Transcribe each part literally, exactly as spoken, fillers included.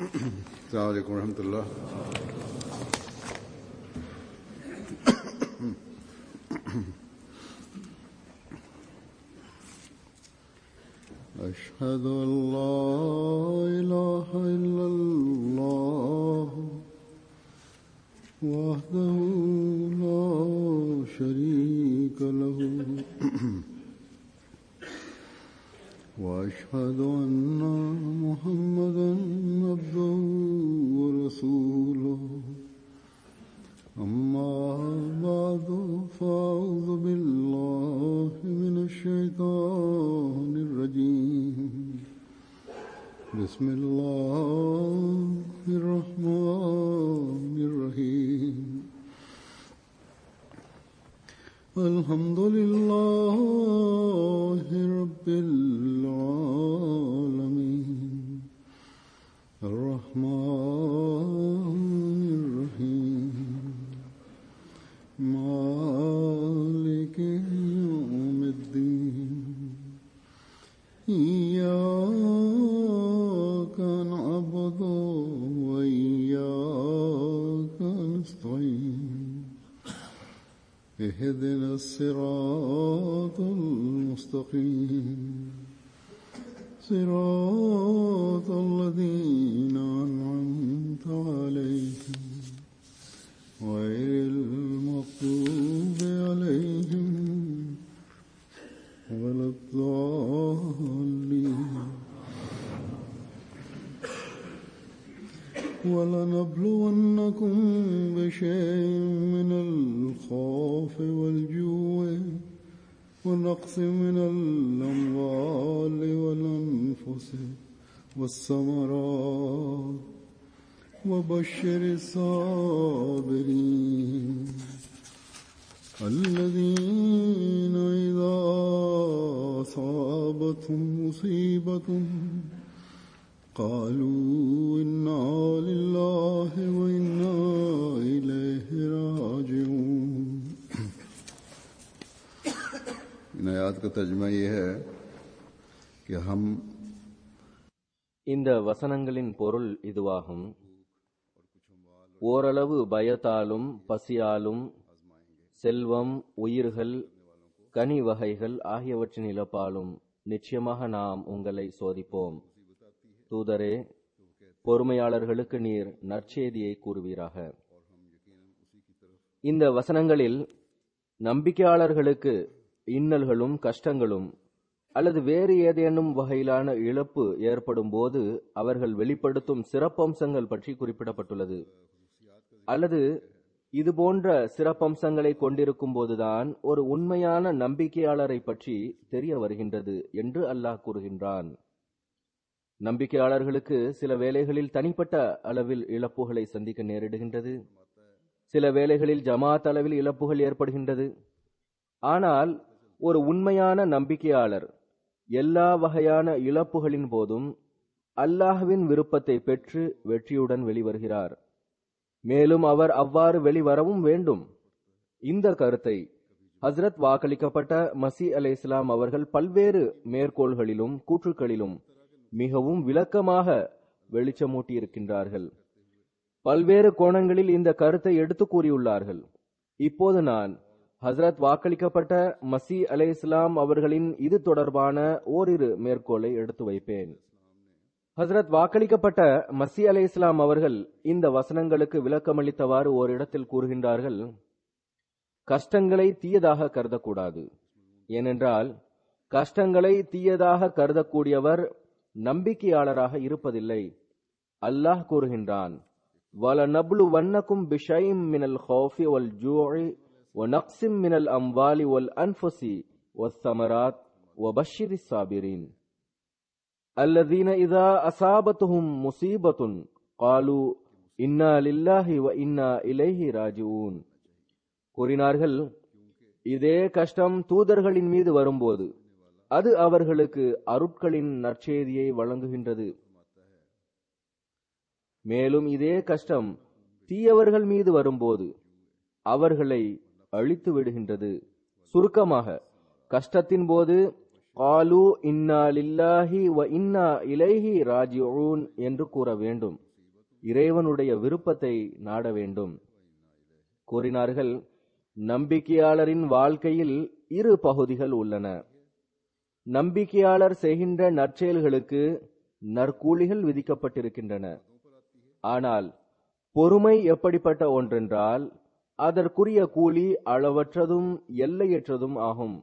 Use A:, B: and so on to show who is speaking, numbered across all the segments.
A: السلام عليكم ورحمة الله. أشهد أن لا إله إلا الله وحده لا شريك له وأشهد أن محمدا عبده ورسوله أما بعد فأعوذ بالله من الشيطان الرجيم بسم الله الرحمن الرحيم الحمد لله رب العالمين الرحمن الرحيم مالك يوم الدين إياك نعبد وإياك نستعين اهدنا الصراط المستقيم صراط الذين أنعمت عليهم غير المغضوب عليهم ولا الضالين ولنبلونكم بشيء من الخوف والجوع ونقص من الأموال والأنفس والثمرات وبشر الصابرين الذين إذا أصابتهم مصيبة قالوا إنا لله وإنا إليه راجعون. इन आयत का तर्जुमा ये है कि हम
B: இந்த வசனங்களின் பொருள் இதுவாகும். ஓரளவு பயத்தாலும் பசியாலும் செல்வம், உயிர்கள், கனி வகைகள் ஆகியவற்றின் இழப்பாலும் நிச்சயமாக நாம் உங்களை சோதிப்போம். தூதரே, பொறுமையாளர்களுக்கு நீர் நற்செய்தியை கூறுவீராக. இந்த வசனங்களில் நம்பிக்கையாளர்களுக்கு இன்னல்களும் கஷ்டங்களும் அல்லது வேறு ஏதேனும் வகையிலான இழப்பு ஏற்படும் போது அவர்கள் வெளிப்படுத்தும் சிறப்பம்சங்கள் பற்றி குறிப்பிடப்பட்டுள்ளது. அல்லது இதுபோன்ற சிறப்பம்சங்களை கொண்டிருக்கும் போதுதான் ஒரு உண்மையான நம்பிக்கையாளரை பற்றி தெரிய வருகின்றது என்று அல்லாஹ் கூறுகின்றான். நம்பிக்கையாளர்களுக்கு சில வேளைகளில் தனிப்பட்ட அளவில் இழப்புகளை சந்திக்க நேரிடுகின்றது, சில வேளைகளில் ஜமாத் அளவில் இழப்புகள் ஏற்படுகின்றது. ஆனால் ஒரு உண்மையான நம்பிக்கையாளர் எல்லா வகையான இழப்புகளின் போதும் அல்லாஹ்வின் விருப்பத்தை பெற்று வெற்றியுடன் வெளிவருகிறார். மேலும் அவர் அவ்வாறு வெளிவரவும் வேண்டும். இந்த கருத்தை ஹஸ்ரத் வாக்களிக்கப்பட்ட மசி அலைஹிஸ்ஸலாம் அவர்கள் பல்வேறு மேற்கோள்களிலும் கூற்றுக்களிலும் மிகவும் விளக்கமாக வெளிச்சமூட்டி இருக்கின்றார்கள். பல்வேறு கோணங்களில் இந்த கருத்தை எடுத்து கூறியுள்ளார்கள். இப்போது நான் ஹஸ்ரத் வாக்களிக்கப்பட்ட மசி அலைஹிஸ்ஸலாம் அவர்களின் இது தொடர்பான ஓரிரு மேற்கோளை எடுத்து வைப்பேன். ஹஸ்ரத் வாக்களிக்கப்பட்ட மசி அலைஹிஸ்ஸலாம் அவர்கள் இந்த வசனங்களுக்கு விளக்கமளித்தவாறு ஓரிடத்தில் கூறுகின்றார்கள், கஷ்டங்களை தீயதாக கருதக்கூடாது. ஏனென்றால் கஷ்டங்களை தீயதாக கருதக்கூடியவர் நம்பிக்கையாளராக இருப்பதில்லை. அல்லாஹ் கூறுகின்றான், وَلَنَبْلُوَنَّكُمْ بِشَيْءٍ مِنَ الْخَوْفِ وَالْجُوعِ وَنَقْصٍ مِنَ الْأَمْوَالِ وَالْأَنْفُسِ وَالثَّمَرَاتِ وَبَشِّرِ الصَّابِرِينَ الَّذِينَ إِذَا أَصَابَتْهُمْ مُصِيبَةٌ قَالُوا إِنَّا لِلَّهِ وَإِنَّا إِلَيْهِ راجعون. கூறினார்கள், இதே கஷ்டம் தூதர்களின் மீது வரும்போது அது அவர்களுக்கு அருட்களின் நற்செய்தியை வழங்குகின்றது. மேலும் இதே கஷ்டம் தீயவர்கள் மீது வரும்போது அவர்களை அழித்து விடுகின்றது. சுருக்கமாக, கஷ்டத்தின் போது காலு இன்னா லில்லாஹி வ இன்னா இலைஹி ராஜிஊன் என்று கூற வேண்டும். இறைவனுடைய விருப்பத்தை நாட வேண்டும். கூறினார்கள், நம்பிக்கையாளரின் வாழ்க்கையில் இரு பகுதிகள் உள்ளன. நம்பிக்கையாளர் செய்கின்ற நற்செயல்களுக்கு நற்கூலிகள் விதிக்கப்பட்டிருக்கின்றன. ஆனால் பொறுமை எப்படிப்பட்ட ஒன்றென்றால் அதற்குரிய கூலி அளவற்றதும் எல்லையற்றதும் ஆகும்.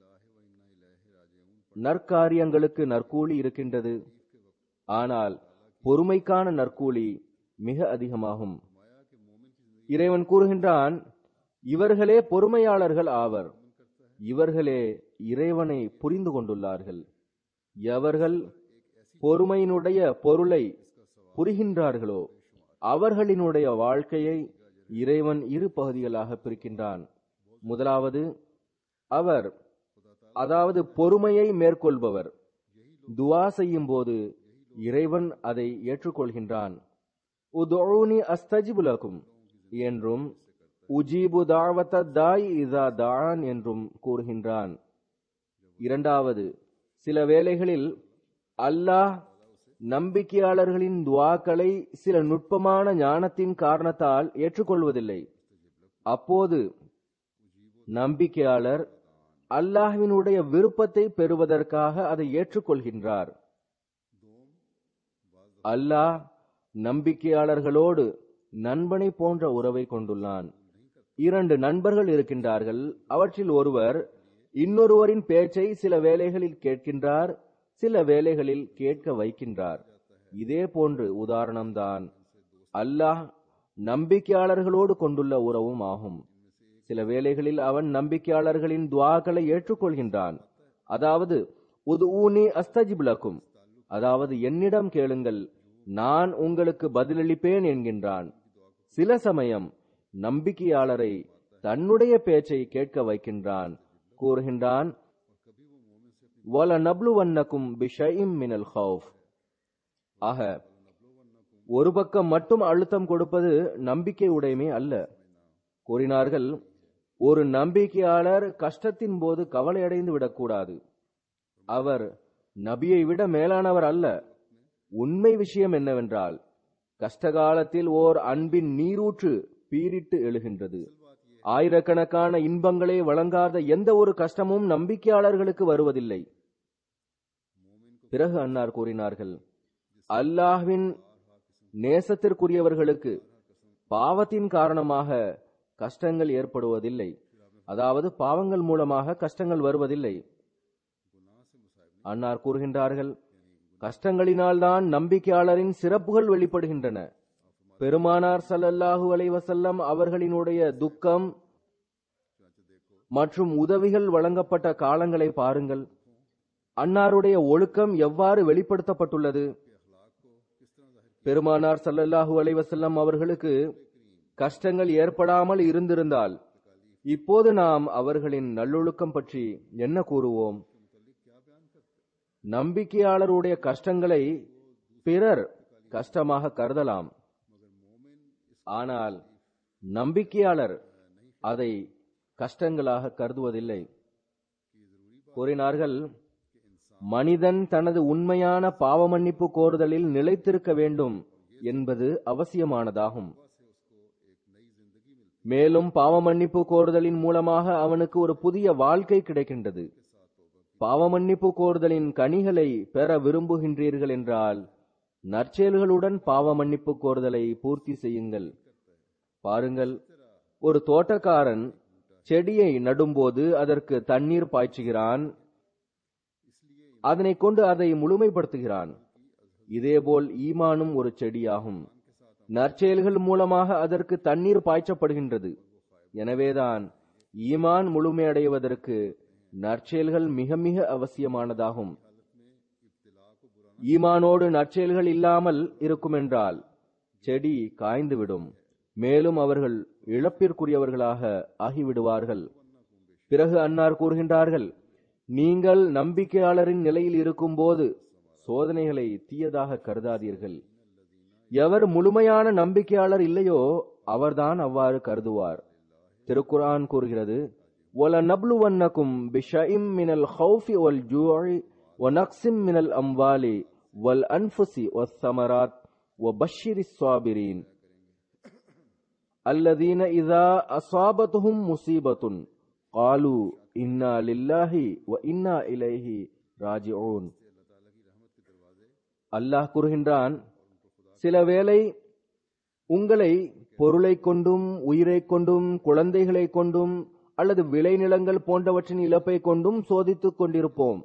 B: நற்காரியங்களுக்கு நற்கூலி இருக்கின்றது, ஆனால் பொறுமைக்கான நற்கூலி மிக அதிகமாகும். இறைவன் கூறுகின்றான், இவர்களே பொறுமையாளர்கள் ஆவர், இவர்களே இறைவனை புரிந்து கொண்டுள்ளார்கள். எவர்கள் பொறுமையினுடைய பொருளை புரிகின்றார்களோ அவர்களினுடைய வாழ்க்கையை இறைவன் இரு பகுதிகளாக பிரிக்கின்றான். முதலாவது, அவர் அதாவது பொறுமையை மேற்கொள்பவர் துவா செய்யும் போது இறைவன் அதை ஏற்றுக்கொள்கின்றான். உதுஊனி அஸ்தஜிபு லகும் என்றும் உஜீபு தாவத தாய் இதா தான் என்றும் கூறுகின்றான். இரண்டாவது, சில வேளைகளில் அல்லாஹ் நம்பிக்கையாளர்களின் துவாக்களை சில நுட்பமான ஞானத்தின் காரணத்தால் ஏற்றுக்கொள்வதில்லை. அப்போது நம்பிக்கையாளர் அல்லாஹ்வினுடைய விருப்பத்தை பெறுவதற்காக அதை ஏற்றுக்கொள்கின்றார். அல்லாஹ் நம்பிக்கையாளர்களோடு நண்பனை போன்ற உறவை கொண்டுள்ளான். இரண்டு நண்பர்கள் இருக்கின்றார்கள். அவற்றில் ஒருவர் இன்னொருவரின் பேச்சை சில வேளைகளில் கேட்கின்றார், சில வேளைகளில் கேட்க வைக்கின்றார். இதே போன்று உதாரணம்தான் அல்லாஹ் நம்பிக்கையாளர்களோடு கொண்டுள்ள உறவும் ஆகும். சில வேளைகளில் அவன் நம்பிக்கையாளர்களின் துஆக்களை ஏற்றுக்கொள்கின்றான். அதாவது உதுஊனி அஸ்தஜிப் லகும், அதாவது என்னிடம் கேளுங்கள், நான் உங்களுக்கு பதிலளிப்பேன் என்கின்றான். சில சமயம் நம்பிக்கையாளரை தன்னுடைய பேச்சை கேட்க வைக்கின்றான். கூறுகின்றான், வல நப்லுவன்னக்கும் பிஷைஇம் மினல் ஹௌஃப். ஆக ஒரு பக்கம் மட்டும் அழுத்தம் கொடுப்பது நம்பிக்கை உடைமை அல்ல. கூறினார்கள், ஒரு நம்பிக்கையாளர் கஷ்டத்தின் போது கவலையடைந்து விடக்கூடாது. அவர் நபியை விட மேலானவர் அல்ல. உண்மை விஷயம் என்னவென்றால், கஷ்டகாலத்தில் ஓர் அன்பின் நீரூற்று பீரிட்டு எழுகின்றது. ஆயிரக்கணக்கான இன்பங்களை வழங்காத எந்த ஒரு கஷ்டமும் நம்பிக்கையாளர்களுக்கு வருவதில்லை. பிறகு அன்னார் கூறினார்கள், அல்லாஹ்வின் நேசத்திற்குரியவர்களுக்கு பாவத்தின் காரணமாக கஷ்டங்கள் ஏற்படுவதில்லை, அதாவது பாவங்கள் மூலமாக கஷ்டங்கள் வருவதில்லை. அன்னார் கூறுகின்றார்கள், கஷ்டங்களினால்தான் நம்பிக்கையாளரின் சிறப்புகள் வெளிப்படுகின்றன. பெருமானார் ஸல்லல்லாஹு அலைஹி வஸல்லம் அவர்களினுடைய துக்கம் மற்றும் உதவிகள் வழங்கப்பட்ட காலங்களை பாருங்கள். அன்னாருடைய ஒழுக்கம் எவ்வாறு வெளிப்படுத்தப்பட்டுள்ளது. பெருமானார் ஸல்லல்லாஹு அலைஹி வஸல்லம் அவர்களுக்கு கஷ்டங்கள் ஏற்படாமல் இருந்திருந்தால் இப்போது நாம் அவர்களின் நல்லொழுக்கம் பற்றி என்ன கூறுவோம்? நம்பிக்கையாளருடைய கஷ்டங்களை பிறர் கஷ்டமாக கருதலாம், ஆனால் நம்பிக்கையாளர் அதை கஷ்டங்களாக கருதுவதில்லை. கூறினார்கள், மனிதன் தனது உண்மையான பாவ மன்னிப்பு கோருதலில் நிலைத்திருக்க வேண்டும் என்பது அவசியமானதாகும். மேலும் பாவ மன்னிப்பு கோருதலின் மூலமாக அவனுக்கு ஒரு புதிய வாழ்க்கை கிடைக்கின்றது. பாவ மன்னிப்பு கோருதலின் கனிகளை பெற விரும்புகின்றீர்கள் என்றால் நற்செயல்களுடன் பாவ மன்னிப்பு கோருதலை பூர்த்தி செய்யுங்கள். பாருங்கள், ஒரு தோட்டக்காரன் செடியை நடும்போது அதற்கு தண்ணீர் பாய்ச்சுகிறான், அதனை கொண்டு அதை முழுமைப்படுத்துகிறான். இதேபோல் ஈமானும் ஒரு செடியாகும். நற்செயல்கள் மூலமாக அதற்கு தண்ணீர் பாய்ச்சப்படுகின்றது. எனவேதான் ஈமான் முழுமையடைவதற்கு நற்செயல்கள் மிக மிக அவசியமானதாகும். ஈமானோடு நற்செயல்கள் இல்லாமல் இருக்குமென்றால் செடி காய்ந்துவிடும், மேலும் அவர்கள் இழப்பிற்குரியவர்களாக ஆகிவிடுவார்கள். பிறகு அன்னார் கூறுகின்றார்கள், நீங்கள் நம்பிக்கையாளரின் நிலையில் இருக்கும் போது சோதனைகளை தீயதாக கருதாதீர்கள். எவர் முழுமையான நம்பிக்கையாளர் இல்லையோ அவர்தான் அவ்வாறு கருதுவார். திருக்குர்ஆன் கூறுகிறது, وَلَنَبْلُوَنَّكُمْ بِشَيْءٍ مِنَ الْخَوْفِ وَالْجُوعِ وَنَقْصٍ مِنَ الْأَمْوَالِ وَالْأَنْفُسِ وَالثَّمَرَاتِ وبشر الصابرين الذين إذا أصابتهم مصيبة قالوا إنا لله وإنا إليه راجعون. அல்லாஹ் கூறுகின்றான், சில வேளை உங்களை பொருளை கொண்டும் உயிரை கொண்டும் குழந்தைகளை கொண்டும் அல்லது விளைநிலங்கள் போன்றவற்றின் இழப்பை கொண்டும் சோதித்துக் கொண்டிருப்போம்.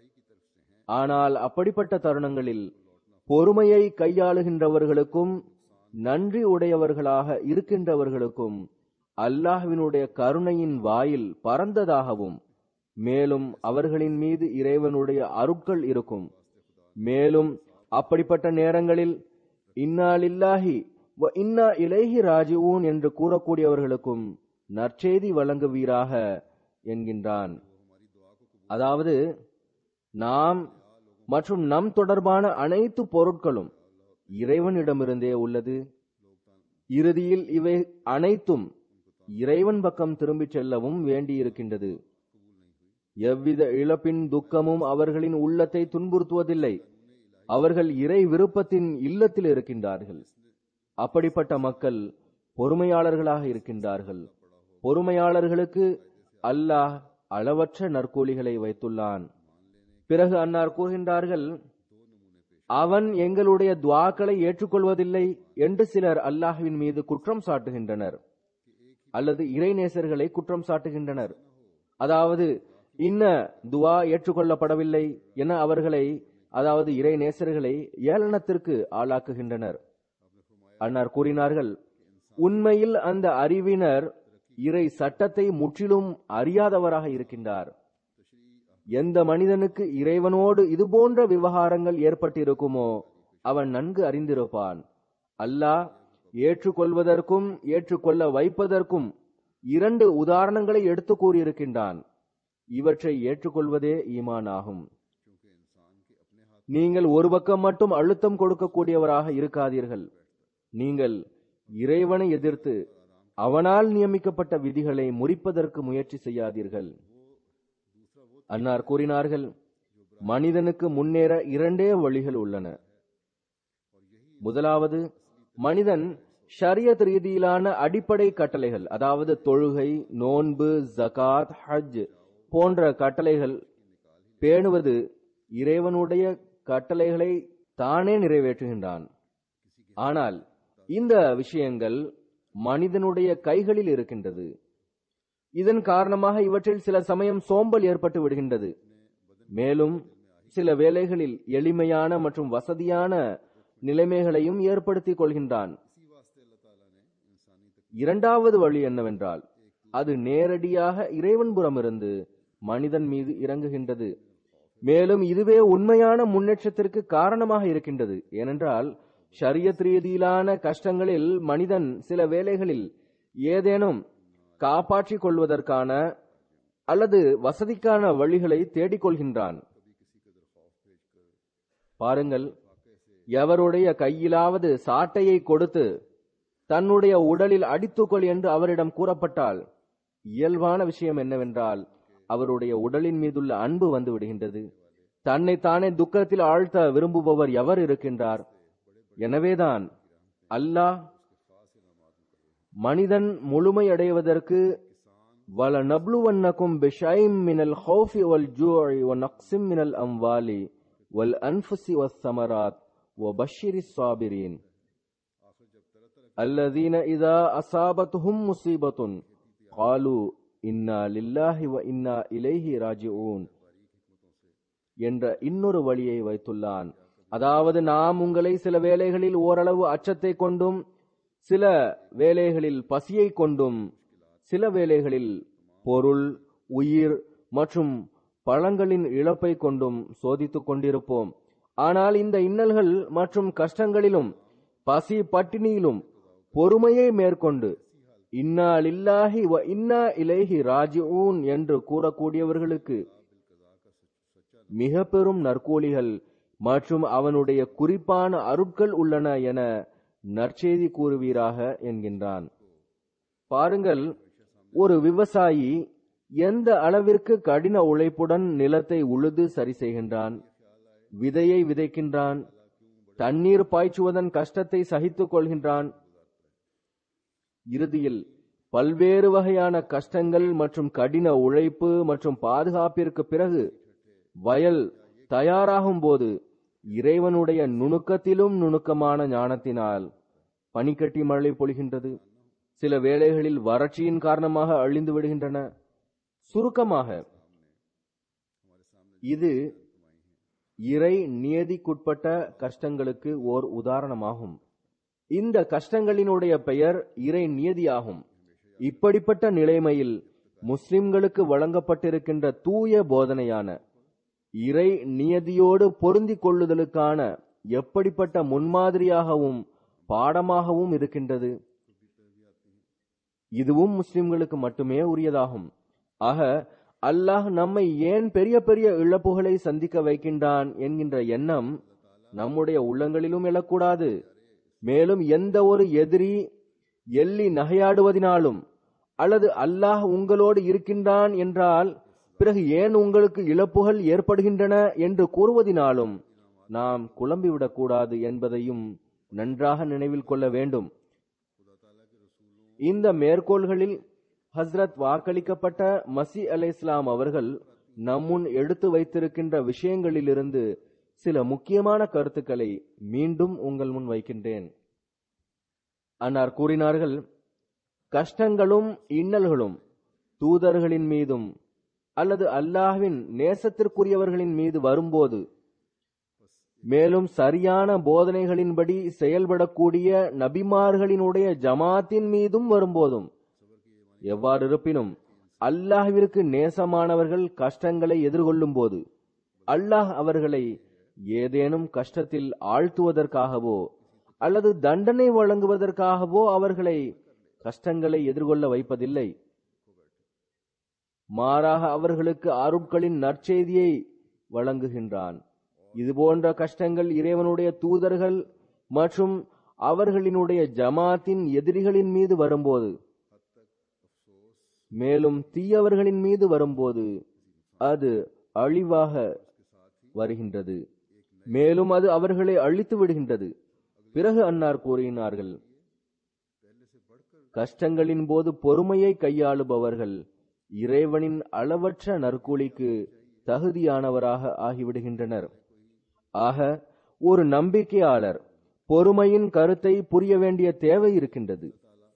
B: ஆனால் அப்படிப்பட்ட தருணங்களில் பொறுமையை கையாளுகின்றவர்களுக்கும் நன்றி உடையவர்களாக இருக்கின்றவர்களுக்கும் அல்லாஹ்வினுடைய கருணையின் வாயில் பரந்ததாகவும் மேலும் அவர்களின் மீது இறைவனுடைய அருட்கள் இருக்கும். மேலும் அப்படிப்பட்ட நேரங்களில் இன்னா லில்லாஹி வ இன்னா இலைஹி ராஜிஊன் என்று கூறக்கூடியவர்களுக்கும் நற்செய்தி வழங்குவீராக என்கின்றான். அதாவது நாம் மற்றும் நம் தொடர்பான அனைத்து பொருட்களும் இறைவனிடமிருந்தே உள்ளது. இறுதியில் இவை அனைத்தும் இறைவன் பக்கம் திரும்பிச் செல்லவும் வேண்டியிருக்கின்றது. எவ்வித இழப்பின் துக்கமும் அவர்களின் உள்ளத்தை துன்புறுத்துவதில்லை. அவர்கள் இறை விருப்பத்தின் இல்லத்தில் இருக்கின்றார்கள். அப்படிப்பட்ட மக்கள் பொறுமையாளர்களாக இருக்கின்றார்கள். பொறுமையாளர்களுக்கு அல்லாஹ் அளவற்ற நற்கூலிகளை வைத்துள்ளான். பிறகு அன்னார் கூறுகின்றார்கள், அவன் எங்களுடைய துஆக்களை ஏற்றுக்கொள்வதில்லை என்று சிலர் அல்லாஹ்வின் மீது குற்றம் சாட்டுகின்றனர் அல்லது இறைநேசர்களை குற்றம் சாட்டுகின்றனர். அதாவது இன்ன துஆ ஏற்றுக்கொள்ளப்படவில்லை என அவர்களை, அதாவது இறைநேசர்களை ஏளனத்திற்கு ஆளாக்குகின்றனர். அன்னார் கூறினார்கள், உண்மையில் அந்த அறிவினர் இறை சட்டத்தை முற்றிலும் அறியாதவராக இருக்கின்றார். எந்த மனிதனுக்கு இறைவனோடு இதுபோன்ற விவகாரங்கள் ஏற்பட்டிருக்குமோ அவன் நன்கு அறிந்திருப்பான். அல்லாஹ் ஏற்றுக்கொள்வதற்கும் ஏற்றுக்கொள்ள வைப்பதற்கும் இரண்டு உதாரணங்களை எடுத்து கூறியிருக்கின்றான். இவற்றை ஏற்றுக்கொள்வதே ஈமான் ஆகும். நீங்கள் ஒரு பக்கம் மட்டும் அழுத்தம் கொடுக்கக்கூடியவராக இருக்காதீர்கள். நீங்கள் இறைவனை எதிர்த்து அவனால் நியமிக்கப்பட்ட விதிகளை முறிப்பதற்கு முயற்சி செய்யாதீர்கள். அன்னார் கூறினார்கள், மனிதனுக்கு முன்னேற இரண்டே வழிகள் உள்ளன. முதலாவது, மனிதன் ஷரியத் ரீதியிலான அடிப்படை கட்டளைகள், அதாவது தொழுகை, நோன்பு, ஜகாத், ஹஜ் போன்ற கட்டளைகள் பேணுவது இறைவனுடைய கட்டளைகளை தானே நிறைவேற்றுகின்றான். ஆனால் இந்த விஷயங்கள் மனிதனுடைய கைகளில் இருக்கின்றது. இதன் காரணமாக இவற்றில் சில சமயம் சோம்பல் ஏற்பட்டு விடுகின்றது. மேலும் சில வேளைகளில் எளிமையான மற்றும் வசதியான நிலைமைகளையும் ஏற்படுத்திக் கொள்கின்றான். இரண்டாவது வழி என்னவென்றால், அது நேரடியாக இறைவன்புறமிருந்து மனிதன் மீது இறங்குகின்றது. மேலும் இதுவே உண்மையான முன்னேற்றத்திற்கு காரணமாக இருக்கின்றது. ஏனென்றால் ஷரியத் ரீதியிலான கஷ்டங்களில் மனிதன் சில வேளைகளில் ஏதேனும் காப்பாற்றிக் கொள்வதற்கான அல்லது வசதிக்கான வழிகளை தேடிக்கொள்கின்றான். பாருங்கள், எவருடைய கையிலாவது சாட்டையை கொடுத்து தன்னுடைய உடலில் அடித்துக்கொள் என்று அவரிடம் கூறப்பட்டால் இயல்பான விஷயம் என்னவென்றால் அவருடைய உடலின் மீதுள்ள அன்பு வந்து விடுகின்றது. தன்னை தானே துக்கத்தில் ஆழ்த்த விரும்புபவர் எவர் இருக்கின்றார்? எனவேதான் அல்லாஹ் மனிதன் முழுமையடைவதற்கு வல நப்லுவன்னகும் பிஷைம் மினல் ஹௌஃபி வல் ஜூஇ வ நக்ஸிம் மினல் அம்வாலி வல் அன்ஃபுஸி வஸ் ஸமராத் வ பஷ்ஷிரிஸ் ஸாபிரீன் அல்லதீன இதா அஸாபத்துஹும் முஸீபத்துன் காலு இன்னா லில்லாஹி வ இன்னா இலைஹி ராஜிஊன் என்ற இன்னொரு வழியை வைத்துள்ளான். அதாவது நாம் உங்களை சில வேளைகளில் ஓரளவு அச்சத்தை கொண்டும், சில வேளைகளில் பசியை கொண்டும், சில வேளைகளில் பொருள், உயிர் மற்றும் பழங்களின் இழப்பை கொண்டும் சோதித்துக் கொண்டிருப்போம். ஆனால் இந்த இன்னல்கள் மற்றும் கஷ்டங்களிலும் பசி பட்டினியிலும் பொறுமையை மேற்கொண்டு இன்னா லில்லாஹி வ இன்னா இலைஹி ராஜிஊன் என்று கூறக்கூடியவர்களுக்கு மிக பெரும் நற்கூலிகள் மற்றும் அவனுடைய குறிப்பான அருட்கள் உள்ளன என நற்செய்தி கூறுவீராக என்கின்றான். பாருங்கள், ஒரு விவசாயி எந்த அளவிற்கு கடின உழைப்புடன் நிலத்தை உழுது சரி செய்கின்றான், விதையை விதைக்கின்றான், தண்ணீர் பாய்ச்சுவதன் கஷ்டத்தை சகித்துக் கொள்கின்றான். இறுதியில் பல்வேறு வகையான கஷ்டங்கள் மற்றும் கடின உழைப்பு மற்றும் பாதுகாப்பிற்கு பிறகு வயல் தயாராகும் போது இறைவனுடைய நுணுக்கத்திலும் நுணுக்கமான ஞானத்தினால் பனிக்கட்டி மழை பொழிகின்றது. சில வேளைகளில் வறட்சியின் காரணமாக அழிந்து விடுகின்றன. சுருக்கமாக இது இறை நியதிக்குட்பட்ட கஷ்டங்களுக்கு ஓர் உதாரணமாகும். இந்த கஷ்டங்களினுடைய பெயர் இறை நியதியாகும். இப்படிப்பட்ட நிலைமையில் முஸ்லிம்களுக்கு வழங்கப்பட்டிருக்கின்ற தூய போதனையான இறை நியதியோடு பொருந்திக் கொள்ளுதலுக்கான எப்படிப்பட்ட முன்மாதிரியாகவும் பாடமாகவும் இருக்கின்றது. இதுவும் முஸ்லிம்களுக்கு மட்டுமே உரியதாகும். ஆக அல்லாஹ் நம்மை ஏன் பெரிய பெரிய இழப்புகளை சந்திக்க வைக்கின்றான் என்கின்ற எண்ணம் நம்முடைய உள்ளங்களிலும் எழக்கூடாது. மேலும் எந்த ஒரு எதிரி எள்ளி நகையாடுவதினாலும் அல்லது அல்லாஹ் உங்களோடு இருக்கின்றான் என்றால் பிறகு ஏன் உங்களுக்கு இழப்புகள் ஏற்படுகின்றன என்று கூறுவதினாலும் நாம் குழம்பிவிடக் கூடாது என்பதையும் நன்றாக நினைவில் கொள்ள வேண்டும். இந்த மேற்கோள்களில் ஹஸ்ரத் வாக்களிக்கப்பட்ட மசி அலை இஸ்லாம் அவர்கள் நம்முன் எடுத்து வைத்திருக்கின்ற விஷயங்களிலிருந்து சில முக்கியமான கருத்துக்களை மீண்டும் உங்கள் முன் வைக்கின்றேன். அன்னார் கூறினார்கள், கஷ்டங்களும் இன்னல்களும் தூதர்களின் மீதும் அல்லது அல்லாஹ்வின் நேசத்திற்குரியவர்களின் மீது வரும்போது, மேலும் சரியான போதனைகளின்படி செயல்படக்கூடிய நபிமார்களினுடைய ஜமாத்தின் மீதும் வரும்போதும், எவ்வாறு இருப்பினும் அல்லாஹ்விற்கு நேசமானவர்கள் கஷ்டங்களை எதிர்கொள்ளும் போது அல்லாஹ் அவர்களை ஏதேனும் கஷ்டத்தில் ஆழ்த்துவதற்காகவோ அல்லது தண்டனை வழங்குவதற்காகவோ அவர்களை கஷ்டங்களை எதிர்கொள்ள வைப்பதில்லை. மாறாக அவர்களுக்கு அருட்களின் நற்செய்தியை வழங்குகின்றான். இதுபோன்ற கஷ்டங்கள் இறைவனுடைய தூதர்கள் மற்றும் அவர்களினுடைய ஜமாத்தின் எதிரிகளின் மீது வரும்போது, மேலும் தீயவர்களின் மீது வரும்போது அது அழிவாக வருகின்றது. மேலும் அது அவர்களை அழித்து விடுகின்றது. பிறகு அன்னார் கூறினார்கள், கஷ்டங்களின் போது பொறுமையை கையாளுபவர்கள் இறைவனின் அளவற்ற நற்கூலிக்கு தகுதியானவராக ஆகிவிடுகின்றனர். ஆக ஒரு நம்பிக்கையாளர் பொறுமையின் கருத்தை புரிய வேண்டிய தேவை இருக்கின்றது.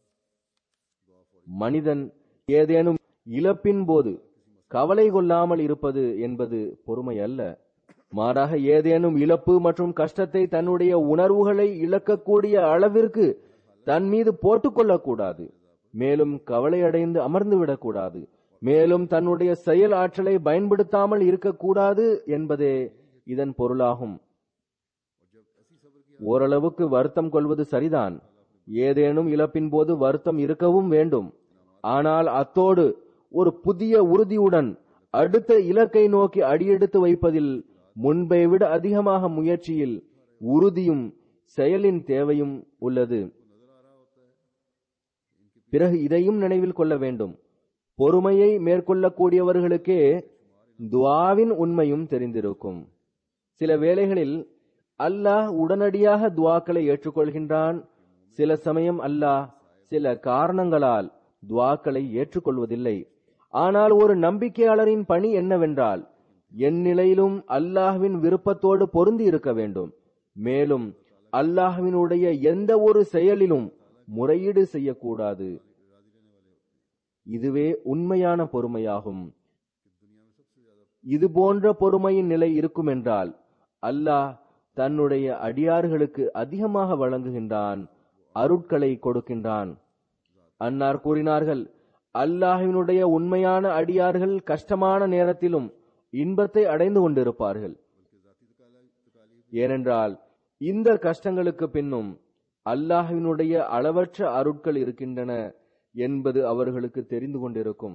B: மனிதன் ஏதேனும் இழப்பின் போது கவலை கொள்ளாமல் இருப்பது என்பது பொறுமை அல்ல. மாறாக ஏதேனும் இழப்பு மற்றும் கஷ்டத்தை தன்னுடைய உணர்வுகளை இழக்கக்கூடிய அளவிற்கு தன் மீது போட்டுக் கொள்ளக்கூடாது. மேலும் கவலையடைந்து அமர்ந்து விடக்கூடாது. மேலும் தன்னுடைய செயல் ஆற்றலை பயன்படுத்தாமல் இருக்கக்கூடாது என்பதே இதன் பொருளாகும். ஓரளவுக்கு வருத்தம் கொள்வது சரிதான். ஏதேனும் இழப்பின் போது வருத்தம் இருக்கவும் வேண்டும். ஆனால் அத்தோடு ஒரு புதிய உறுதியுடன் அடுத்த இலக்கை நோக்கி அடியெடுத்து வைப்பதில் முன்பை விட அதிகமாக முயற்சியில் உறுதியும் செயலின் தேவையும் உள்ளது. பிறகு இதையும் நினைவில் கொள்ள வேண்டும், பொறுமையை மேற்கொள்ளக்கூடியவர்களுக்கே துஆவின் உண்மையும் தெரிந்திருக்கும். சில வேளைகளில் அல்லாஹ் உடனடியாக துஆக்களை ஏற்றுக்கொள்கின்றான். சில சமயம் அல்லாஹ் சில காரணங்களால் துஆக்களை ஏற்றுக்கொள்வதில்லை. ஆனால் ஒரு நம்பிக்கையாளரின் பணி என்னவென்றால், என் நிலையிலும் அல்லாஹ்வின் விருப்பத்தோடு பொருந்தி இருக்க வேண்டும். மேலும் அல்லாஹ்வினுடைய எந்த ஒரு செயலிலும் முறையீடு செய்யக்கூடாது. இதுவே உண்மையான பொறுமையாகும். இது போன்ற பொறுமையின் நிலை இருக்கும் என்றால் அல்லாஹ் தன்னுடைய அடியார்களுக்கு அதிகமாக வழங்குகின்றான், அருட்களை கொடுக்கின்றான். அன்னார் கூறினார்கள், அல்லாஹ்வினுடைய உண்மையான அடியார்கள் கஷ்டமான நேரத்திலும் இன்பத்தை அடைந்து கொண்டிருப்பார்கள். ஏனென்றால் இந்த கஷ்டங்களுக்கு பின்னும் அல்லாஹ்வினுடைய அளவற்ற அருட்கள் இருக்கின்றன என்பது அவர்களுக்கு தெரிந்து கொண்டிருக்கும்.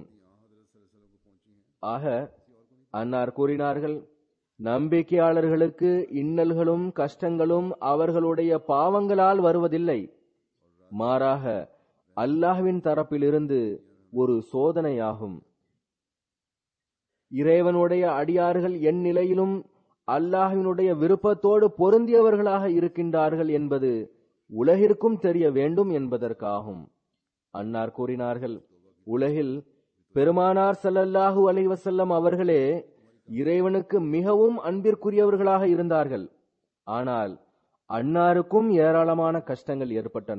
B: ஆக அன்னார் கூறினார்கள், நம்பிக்கையாளர்களுக்கு இன்னல்களும் கஷ்டங்களும் அவர்களுடைய பாவங்களால் வருவதில்லை. மாறாக அல்லாஹ்வின் தரப்பிலிருந்து ஒரு சோதனையாகும். இறைவனுடைய அடியார்கள் என் நிலையிலும் அல்லாஹ்வினுடைய விருப்பத்தோடு பொருந்தியவர்களாக இருக்கின்றார்கள் என்பது உலகிற்கும் தெரிய வேண்டும் என்பதற்காகும். அன்னார் கூறினார்கள், உலகில் பெருமானார் ஸல்லல்லாஹு அலைஹி வஸல்லம் அவர்களே இறைவனுக்கு மிகவும் அன்பிற்குரியவர்களாக இருந்தார்கள். ஆனால் அன்னாருக்கும் ஏராளமான கஷ்டங்கள் ஏற்பட்டன.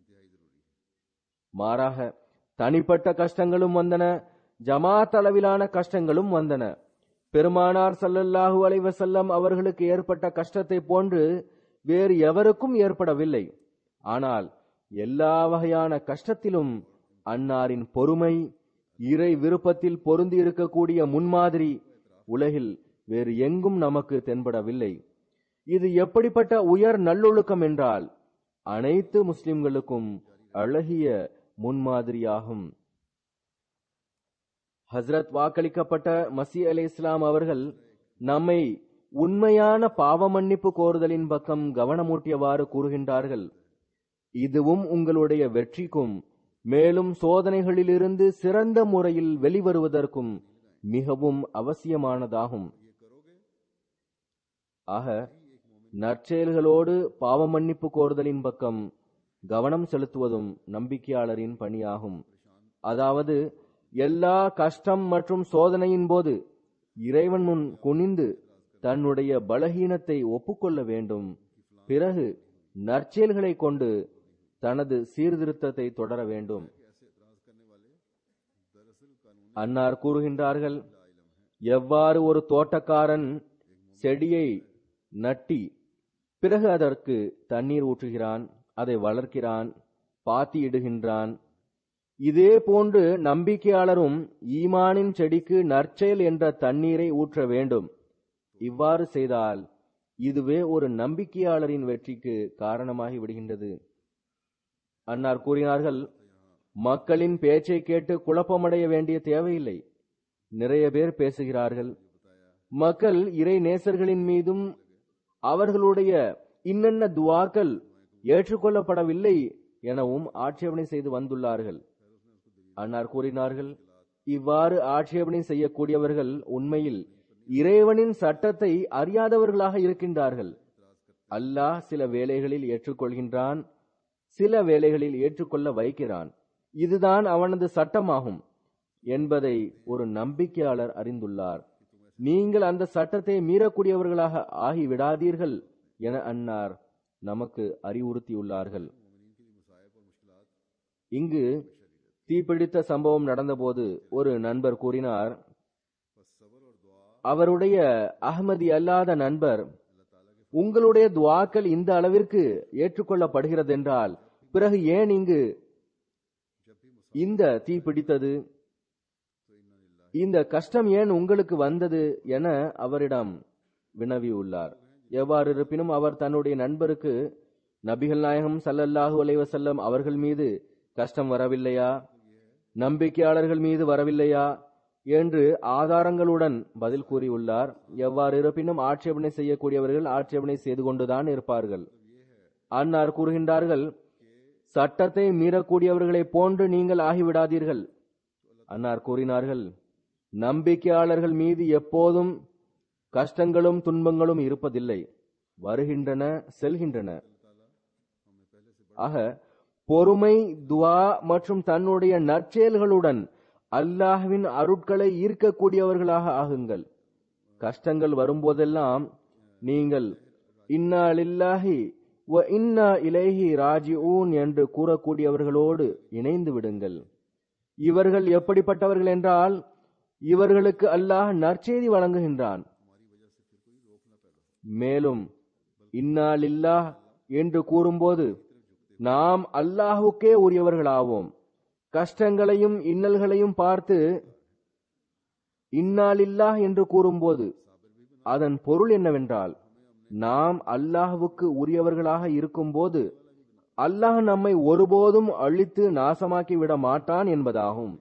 B: மாறாக தனிப்பட்ட கஷ்டங்களும் வந்தன, ஜமாத் அளவிலான கஷ்டங்களும் வந்தன. பெருமானார் ஸல்லல்லாஹு அலைஹி வஸல்லம் அவர்களுக்கு ஏற்பட்ட கஷ்டத்தை போன்று வேறு எவருக்கும் ஏற்படவில்லை. ஆனால் எல்லா வகையான கஷ்டத்திலும் அன்னாரின் பொறுமை, இறை விருப்பத்தில் பொருந்தி இருக்கக்கூடிய முன்மாதிரி உலகில் வேறு எங்கும் நமக்கு தென்படவில்லை. இது எப்படிப்பட்ட உயர் நல்லொழுக்கம் என்றால் அனைத்து முஸ்லிம்களுக்கும் அழகிய முன்மாதிரியாகும். ஹஸ்ரத் வாக்களிக்கப்பட்ட மசீஹ் அலைஹிஸ்ஸலாம் அவர்கள் நம்மை உண்மையான பாவ மன்னிப்பு கோருதலின் பக்கம் கவனமூட்டியவாறு கூறுகின்றார்கள், இதுவும் உங்களுடைய வெற்றிக்கும் மேலும் சோதனைகளிலிருந்து சிறந்த முறையில் வெளிவருவதற்கும் மிகவும் அவசியமானதாகும். ஆக நற்செயல்களோடு பாவ மன்னிப்பு கோருதலின் பக்கம் கவனம் செலுத்துவதும் நம்பிக்கையாளரின் பணியாகும். அதாவது எல்லா கஷ்டம் மற்றும் சோதனையின் போது இறைவன் முன் குனிந்து தன்னுடைய பலகீனத்தை ஒப்புக்கொள்ள வேண்டும். பிறகு நற்செயல்களை கொண்டு தனது சீர்திருத்தத்தை தொடர வேண்டும். அன்னார் கூறுகின்றார்கள், எவ்வாறு ஒரு தோட்டக்காரன் செடியை நட்டி பிறகு அதற்கு தண்ணீர் ஊற்றுகிறான், அதை வளர்க்கிறான், பாத்தி இடுகின்றான், இதே போன்று நம்பிக்கையாளரும் ஈமானின் செடிக்கு நற்செயல் என்ற தண்ணீரை ஊற்ற வேண்டும். இவ்வாறு செய்தால் இதுவே ஒரு நம்பிக்கையாளரின் வெற்றிக்கு காரணமாகி விடுகின்றது. அன்னார் கூறினார்கள், மக்களின் பேச்சை கேட்டு குழப்பமடைய வேண்டிய தேவையில்லை. நிறைய பேர் பேசுகிறார்கள். மக்கள் இறை நேசர்களின் மீதும் அவர்களுடைய இன்னென்ன துவாக்கள் ஏற்றுக்கொள்ளப்படவில்லை எனவும் ஆட்சேபனை செய்து வந்துள்ளார்கள். அன்னார் கூறினார்கள், இவ்வாறு ஆட்சேபனை செய்யக்கூடியவர்கள் உண்மையில் இறைவனின் சட்டத்தை அறியாதவர்களாக இருக்கின்றார்கள். அல்லாஹ் சில வேளைகளில் ஏற்றுக்கொள்கின்றான், சில வேளைகளில் ஏற்றுக்கொள்ள வைக்கிறான். இதுதான் அவனது சட்டமாகும் என்பதை ஒரு நம்பிக்கையாளர் அறிந்துள்ளார். நீங்கள் அந்த சட்டத்தை மீறக்கூடியவர்களாக ஆகிவிடாதீர்கள் என அன்னார் நமக்கு அறிவுறுத்தியுள்ளார்கள். இங்கு தீப்பிடித்த சம்பவம் நடந்தபோது ஒரு நண்பர் கூறினார், அவருடைய அஹ்மதி அல்லாத நண்பர், உங்களுடைய துவாக்கள் இந்த அளவிற்கு ஏற்றுக்கொள்ளப்படுகிறது என்றால் பிறகு ஏன் இங்கு இந்த தீ பிடித்தது, இந்த கஷ்டம் ஏன் உங்களுக்கு வந்தது என அவரிடம் வினவியுள்ளார். எவ்வாறு இருப்பினும் அவர் தன்னுடைய நண்பருக்கு நபிகள் நாயகம் ஸல்லல்லாஹு அலைஹி வஸல்லம் அவர்கள் மீது கஷ்டம் வரவில்லையா, நம்பிக்கையாளர்கள் மீது வரவில்லையா என்று ஆதாரங்களுடன் பதில் கூறியுள்ளார். எவ்வாறு இருப்பினும் ஆட்சேபனை செய்யக்கூடியவர்கள் ஆட்சேபனை செய்து கொண்டுதான் இருப்பார்கள். அன்னார் கூறுகின்றார்கள், சட்டத்தை மீறக்கூடியவர்களை போன்று நீங்கள் ஆகிவிடாதீர்கள். அன்னார் கூறினார்கள், நம்பிக்கையாளர்கள் மீது எப்போதும் கஷ்டங்களும் துன்பங்களும் இருப்பதில்லை, வருகின்றன, செல்கின்றன. ஆக பொறுமை, துவா மற்றும் தன்னுடைய நற்செயல்களுடன் அல்லாஹ்வின் அருட்களை ஈர்க்கக்கூடியவர்களாக ஆகுங்கள். கஷ்டங்கள் வரும்போதெல்லாம் நீங்கள் இன்னா லில்லாஹி வ இன்னா இலைஹி ராஜிஊன் என்று கூறக்கூடியவர்களோடு இணைந்து விடுங்கள். இவர்கள் எப்படிப்பட்டவர்கள் என்றால், இவர்களுக்கு அல்லாஹ் நற்செய்தி வழங்குகின்றான். மேலும் இன்னா லில்லாஹ் என்று கூறும்போது நாம் அல்லாஹுக்கே உரியவர்களாவோம். கஷ்டங்களையும் இன்னல்களையும் பார்த்து இன்னா லில்லாஹ் என்று கூறும்போது அதன் பொருள் என்னவென்றால், நாம் அல்லாஹுவுக்கு உரியவர்களாக இருக்கும் போது அல்லாஹ் நம்மை ஒருபோதும் அழித்து நாசமாக்கி விட மாட்டான் என்பதாகும்.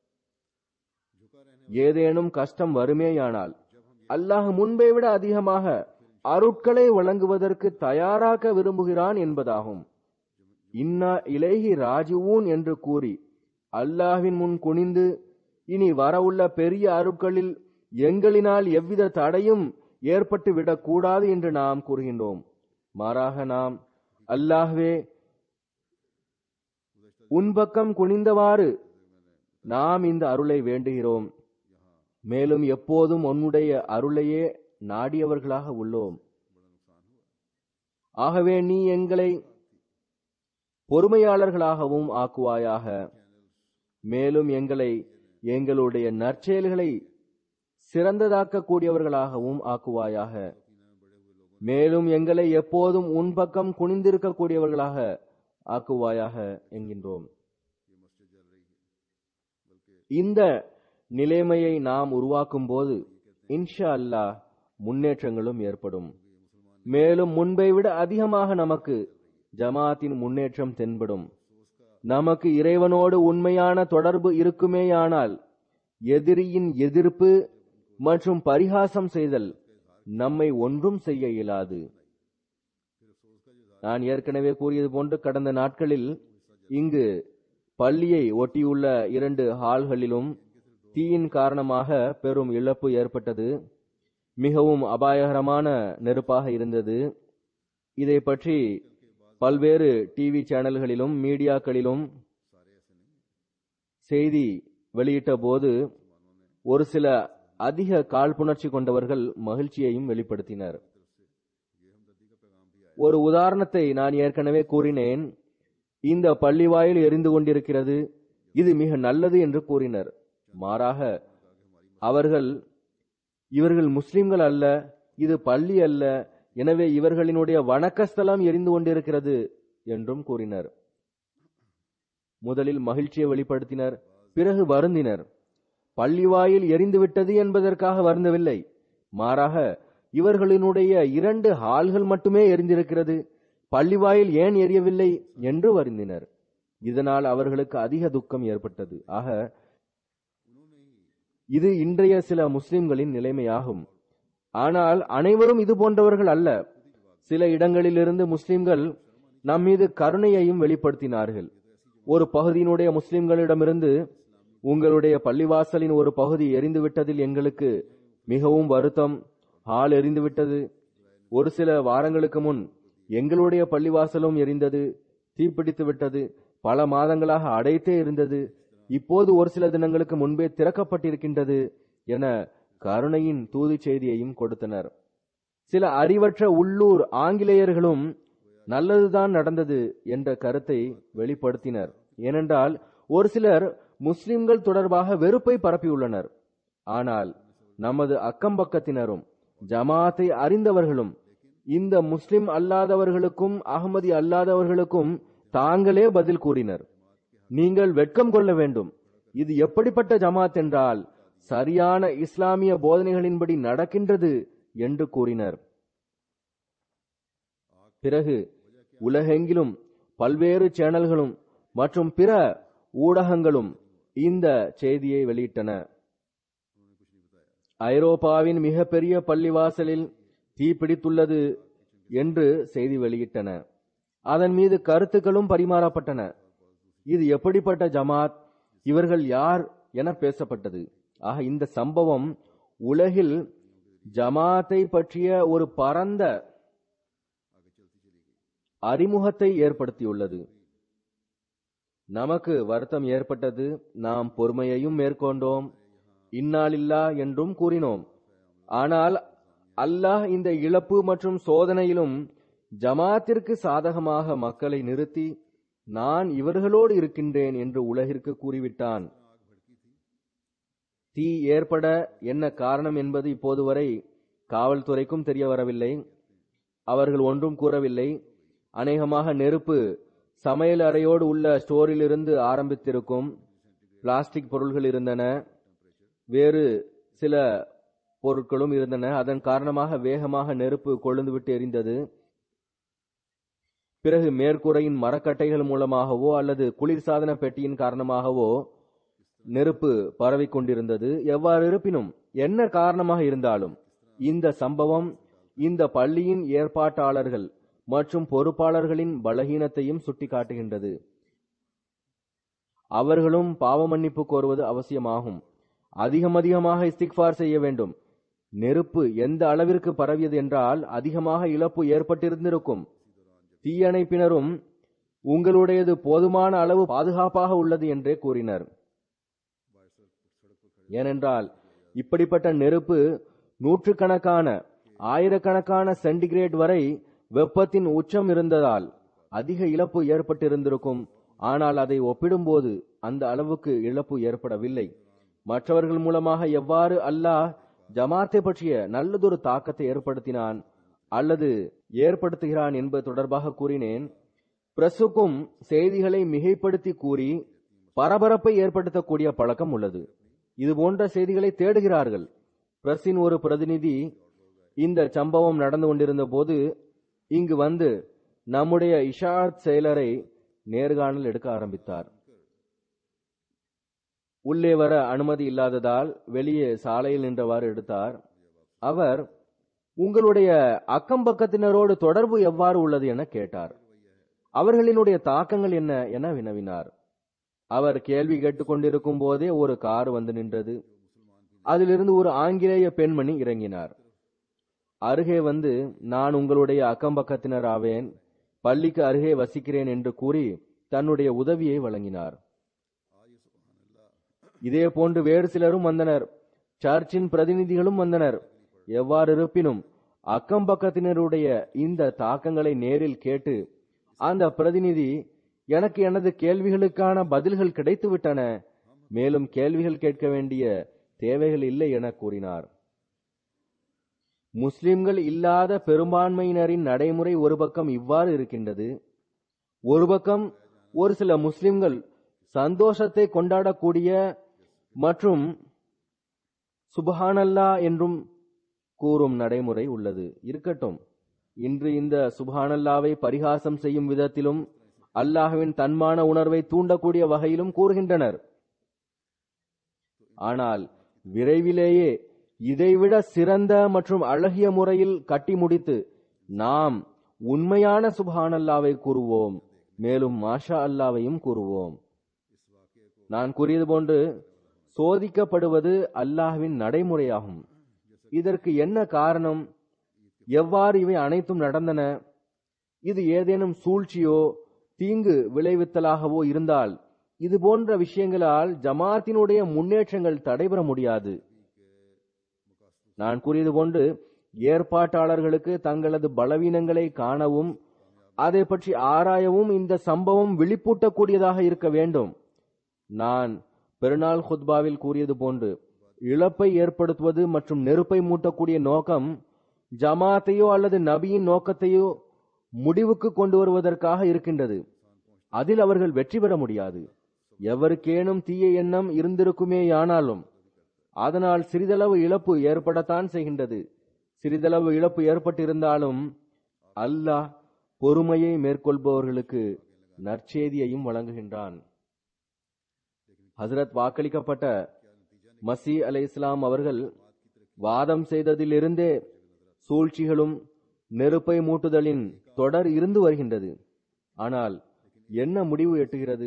B: ஏதேனும் கஷ்டம் வருமேயானால் அல்லாஹ் முன்பை விட அதிகமாக அருட்களை வழங்குவதற்கு தயாராக விரும்புகிறான் என்பதாகும். இன்னா இலைஹி ராஜிஊன் என்று கூறி அல்லாஹ்வின் முன் குனிந்து, இனி வரவுள்ள பெரிய அருட்களில் எங்களினால் எவ்வித தடையும் ஏற்பட்டு விடக்கூடாது என்று நாம் கூறுகின்றோம். மாறாக நாம், அல்லாஹ்வே, உன் பக்கம் குனிந்தவாறு நாம் இந்த அருளை வேண்டுகிறோம், மேலும் எப்போதும் உன்னுடைய அருளையே நாடியவர்களாக உள்ளோம். ஆகவே நீ எங்களை பொறுமையாளர்களாகவும் ஆக்குவாயாக, மேலும் எங்களை எங்களுடைய நற்செயல்களை சிறந்ததாக்க கூடியவர்களாகவும் ஆக்குவாயாக, மேலும் எங்களை எப்போதும் உன் பக்கம் குனிந்திருக்கக்கூடியவர்களாக ஆக்குவாயாக என்கின்றோம். இந்த நிலைமையை நாம் உருவாக்கும் போது இன்ஷா அல்லாஹ் முன்னேற்றங்களும் ஏற்படும். மேலும் முன்பை விட அதிகமாக நமக்கு ஜமாத்தின் முன்னேற்றம் தென்படும். நமக்கு இறைவனோடு உண்மையான தொடர்பு இருக்குமேயானால் எதிரியின் எதிர்ப்பு மற்றும் பரிகாசம் செய்தல் நம்மை ஒன்றும் செய்ய இயலாது. நான் ஏற்கனவே கூறியது போன்று கடந்த நாட்களில் இங்கு பள்ளியை ஒட்டியுள்ள இரண்டு ஹால்களிலும் தீயின் காரணமாக பெரும் இழப்பு ஏற்பட்டது. மிகவும் அபாயகரமான நெருப்பாக இருந்தது. இதை பற்றி பல்வேறு டிவி சேனல்களிலும் மீடியாக்களிலும் செய்தி வெளியிட்ட போது ஒரு சில அதிக காழ்ப்புணர்ச்சி கொண்டவர்கள் மகிழ்ச்சியையும் வெளிப்படுத்தினர். ஒரு உதாரணத்தை நான் ஏற்கனவே கூறினேன். இந்த பள்ளிவாயில் எரிந்து கொண்டிருக்கிறது, இது மிக நல்லது என்று கூறினர். மாறாக அவர்கள், இவர்கள் முஸ்லிம்கள் அல்ல, இது பள்ளி அல்ல, எனவே இவர்களினுடைய வணக்கஸ்தலம் எரிந்து கொண்டிருக்கிறது என்றும் கூறினர். முதலில் மகிழ்ச்சியை வெளிப்படுத்தினர், பிறகு வருந்தினர். பள்ளிவாயில் எரிந்துவிட்டது என்பதற்காக வருந்தவில்லை, மாறாக இவர்களினுடைய இரண்டு ஹால்கள் மட்டுமே எரிந்திருக்கிறது, பள்ளிவாயில் ஏன் எரியவில்லை என்று வருந்தினர். இதனால் அவர்களுக்கு அதிக துக்கம் ஏற்பட்டது. ஆக இது இன்றைய சில முஸ்லிம்களின் நிலைமையாகும். ஆனால் அனைவரும் இது போன்றவர்கள் அல்ல. சில இடங்களிலிருந்து முஸ்லிம்கள் நம் மீது கருணையையும் வெளிப்படுத்தினார்கள். ஒரு பகுதியினுடைய முஸ்லிம்களிடமிருந்து, உங்களுடைய பள்ளிவாசலின் ஒரு பகுதி எரிந்துவிட்டதில் எங்களுக்கு மிகவும் வருத்தம், ஹால் எரிந்துவிட்டது. ஒரு சில வாரங்களுக்கு முன் எங்களுடைய பள்ளிவாசலும் எரிந்தது, தீப்பிடித்து விட்டது, பல மாதங்களாக அடைத்தே இருந்தது, இப்போது ஒரு சில தினங்களுக்கு முன்பே திறக்கப்பட்டிருக்கின்றது என கருணையின் தூது செய்தியையும் கொடுத்தனர். சில அறிவற்ற உள்ளூர் ஆங்கிலேயர்களும் நல்லதுதான் நடந்தது என்ற கருத்தை வெளிப்படுத்தினர். ஏனென்றால் ஒரு சிலர் முஸ்லிம்கள் தொடர்பாக வெறுப்பை பரப்பியுள்ளனர். ஆனால் நமது அக்கம்பக்கத்தினரும் ஜமாத்தை அறிந்தவர்களும் இந்த முஸ்லிம் அல்லாதவர்களுக்கும் அகமதி அல்லாதவர்களுக்கும் தாங்களே பதில் கூறினர். நீங்கள் வெட்கம் கொள்ள வேண்டும், இது எப்படிப்பட்ட ஜமாத் என்றால் சரியான இஸ்லாமிய போதனைகளின்படி நடக்கின்றது என்று கூறினர். பிறகு உலகெங்கிலும் பல்வேறு சேனல்களும் மற்றும் பிற ஊடகங்களும் இந்த செய்தியை வெளியிட்டன. ஐரோப்பாவின் மிகப்பெரிய பள்ளிவாசலில் தீப்பிடித்துள்ளது என்று செய்தி வெளியிட்டன. அதன் மீது கருத்துக்களும் பரிமாறப்பட்டன. இது எப்படிப்பட்ட ஜமாத், இவர்கள் யார் என பேசப்பட்டது. ஆக இந்த சம்பவம் உலகில் ஜமாத்தை பற்றிய ஒரு பரந்த அறிமுகத்தை ஏற்படுத்தியுள்ளது. நமக்கு வருத்தம் ஏற்பட்டது. நாம் பொறுமையையும் மேற்கொண்டோம், இன்னாலில்லா என்றும் கூறினோம். ஆனால் அல்லாஹ் இந்த இழப்பு மற்றும் சோதனையிலும் ஜமாத்திற்கு சாதகமாக மக்களை நிறுத்தி, நான் இவர்களோடு இருக்கின்றேன் என்று உலகிற்கு கூறிவிட்டான். தீ ஏற்பட என்ன காரணம் என்பது இப்போது வரை காவல்துறைக்கும் தெரிய வரவில்லை. அவர்கள் ஒன்றும் கூறவில்லை. அநேகமாக நெருப்பு சமையல் அறையோடு உள்ள ஸ்டோரில் இருந்து ஆரம்பித்திருக்கும். பிளாஸ்டிக் பொருள்கள் இருந்தன, வேறு சில பொருட்களும் இருந்தன. அதன் காரணமாக வேகமாக நெருப்பு கொழுந்துவிட்டு எரிந்தது. பிறகு மேற்கூரையின் மரக்கட்டைகள் மூலமாகவோ அல்லது குளிர்சாதன பெட்டியின் காரணமாகவோ நெருப்பு பரவிக் கொண்டிருந்தது. எவ்வாறு இருப்பினும், என்ன காரணமாக இருந்தாலும், இந்த சம்பவம் இந்த பள்ளியின் ஏற்பாட்டாளர்கள் மற்றும் பொறுப்பாளர்களின் பலகீனத்தையும் சுட்டிக்காட்டுகின்றது. அவர்களும் பாவ மன்னிப்பு கோருவது அவசியமாகும். அதிகம் அதிகமாக இஸ்திக்ஃபார் செய்ய வேண்டும். நெருப்பு எந்த அளவிற்கு பரவியது என்றால் அதிகமாக இழப்பு ஏற்பட்டிருந்திருக்கும். தீயணைப்பினரும் உங்களுடையது போதுமான அளவு பாதுகாப்பாக உள்ளது என்றே கூறினர். ஏனென்றால் இப்படிப்பட்ட நெருப்பு நூற்றுக்கணக்கான ஆயிரக்கணக்கான சென்டிகிரேட் வரை வெப்பத்தின் உச்சம் இருந்ததால் அதிக இழப்பு ஏற்பட்டிருந்திருக்கும். ஆனால் அதை ஒப்பிடும்போது அந்த அளவுக்கு இழப்பு ஏற்படவில்லை. மற்றவர்கள் மூலமாக எவ்வாறு அல்லாஹ் ஜமாத்தை பற்றிய நல்லதொரு தாக்கத்தை ஏற்படுத்தினான் அல்லது ஏற்படுத்துகிறான் என்பது தொடர்பாக கூறினேன். பிரசுக்கும் செய்திகளை மிகைப்படுத்தி கூறி பரபரப்பை ஏற்படுத்தக்கூடிய பழக்கம் உள்ளது. இது போன்ற செய்திகளை தேடுகிறார்கள். பிரஸின் ஒரு பிரதிநிதி இந்த சம்பவம் நடந்து கொண்டிருந்த போது இங்கு வந்து நம்முடைய இஷாஅத் செயலரை நேர்காணல் எடுக்க ஆரம்பித்தார். உள்ளே வர அனுமதி இல்லாததால் வெளியே சாலையில் நின்றவாறு எடுத்தார். அவர் உங்களுடைய அக்கம் பக்கத்தினரோடு தொடர்பு எவ்வாறு உள்ளது என கேட்டார். அவர்களினுடைய தாக்கங்கள் என்ன என வினவினார். அவர் கேள்வி கேட்டுக்கொண்டிருக்கும் போதே ஒரு கார் வந்து நின்றது. அதிலிருந்து ஒரு ஆங்கிலேய பெண்மணி இறங்கினார். அருகே வந்து, நான் உங்களுடைய அக்கம் பக்கத்தினர் ஆவேன், பள்ளிக்கு அருகே வசிக்கிறேன் என்று கூறி தன்னுடைய உதவியை வழங்கினார். இதே போன்று வேறு சிலரும் வந்தனர். சர்ச்சின் பிரதிநிதிகளும் வந்தனர். எவ்வாறு இருப்பினும் அக்கம் பக்கத்தினருடைய இந்த தாக்கங்களை நேரில் கேட்டு அந்த பிரதிநிதி, எனக்கு எனது கேள்விகளுக்கான பதில்கள் கிடைத்துவிட்டன, மேலும் கேள்விகள் கேட்க வேண்டிய தேவைகள் இல்லை என கூறினார். முஸ்லிம்கள் இல்லாத பெரும்பான்மையினரின் நடைமுறை ஒரு பக்கம் இவ்வாறு இருக்கின்றது. ஒரு பக்கம் ஒரு சில முஸ்லிம்கள் சந்தோஷத்தை கொண்டாடக்கூடிய மற்றும் சுப்ஹானல்லாஹ் என்றும் கூறும் நடைமுறை உள்ளது. இருக்கட்டும், இன்று இந்த சுப்ஹானல்லாவை பரிகாசம் செய்யும் விதத்திலும் அல்லாஹ்வின் தன்மான உணர்வை தூண்டக்கூடிய வகையிலும் கூறுகின்றனர். ஆனால் விரைவிலேயே இதைவிட சிறந்த மற்றும் அழகிய முறையில் கட்டி முடித்து நாம் உண்மையான சுப்ஹானல்லாவை கூறுவோம், மேலும் மாஷா அல்லாவையும் கூறுவோம். நான் கூறியது போன்று சோதிக்கப்படுவது அல்லாஹ்வின் நடைமுறையாகும். இதற்கு என்ன காரணம்? எவ்வாறு இவை அனைத்தும் நடந்தன? இது ஏதேனும் சூழ்ச்சியோ தீங்கு விளைவித்தலாகவோ இருந்தால் இது போன்ற விஷயங்களால் ஜமாத்தினுடைய முன்னேற்றங்கள் தடைபெற முடியாது. நான் கூறியது போன்று ஏற்பாட்டாளர்களுக்கு தங்களது பலவீனங்களை காணவும் அதை பற்றி ஆராயவும் இந்த சம்பவம் விழிப்பூட்டக்கூடியதாக இருக்க வேண்டும். நான் பெருநாள் குத்பாவில் கூறியது போன்று இழப்பை ஏற்படுத்துவது மற்றும் நெருப்பை மூட்டக்கூடிய நோக்கம் ஜமாத்தையோ அல்லது நபியின் நோக்கத்தையோ முடிவுக்கு கொண்டு வருவதற்காக இருக்கின்றது. அதில் அவர்கள் வெற்றி பெற முடியாது. எவருக்கேனும் தீய எண்ணம் இருந்திருக்குமேயானாலும் அதனால் சிறிதளவு இழப்பு ஏற்படத்தான் செய்கின்றது. சிறிதளவு இழப்பு ஏற்பட்டிருந்தாலும் அல்லாஹ் பொறுமையை மேற்கொள்பவர்களுக்கு நற்செய்தியையும் வழங்குகின்றான். ஹசரத் வாக்களிக்கப்பட்ட மசீ அலை இஸ்லாம் அவர்கள் வாதம் செய்ததிலிருந்தே சூழ்ச்சிகளும் நெருப்பை மூட்டுதலின் தொடர் இருந்து வருகின்றது. ஆனால் என்ன முடிவு எட்டுகிறது?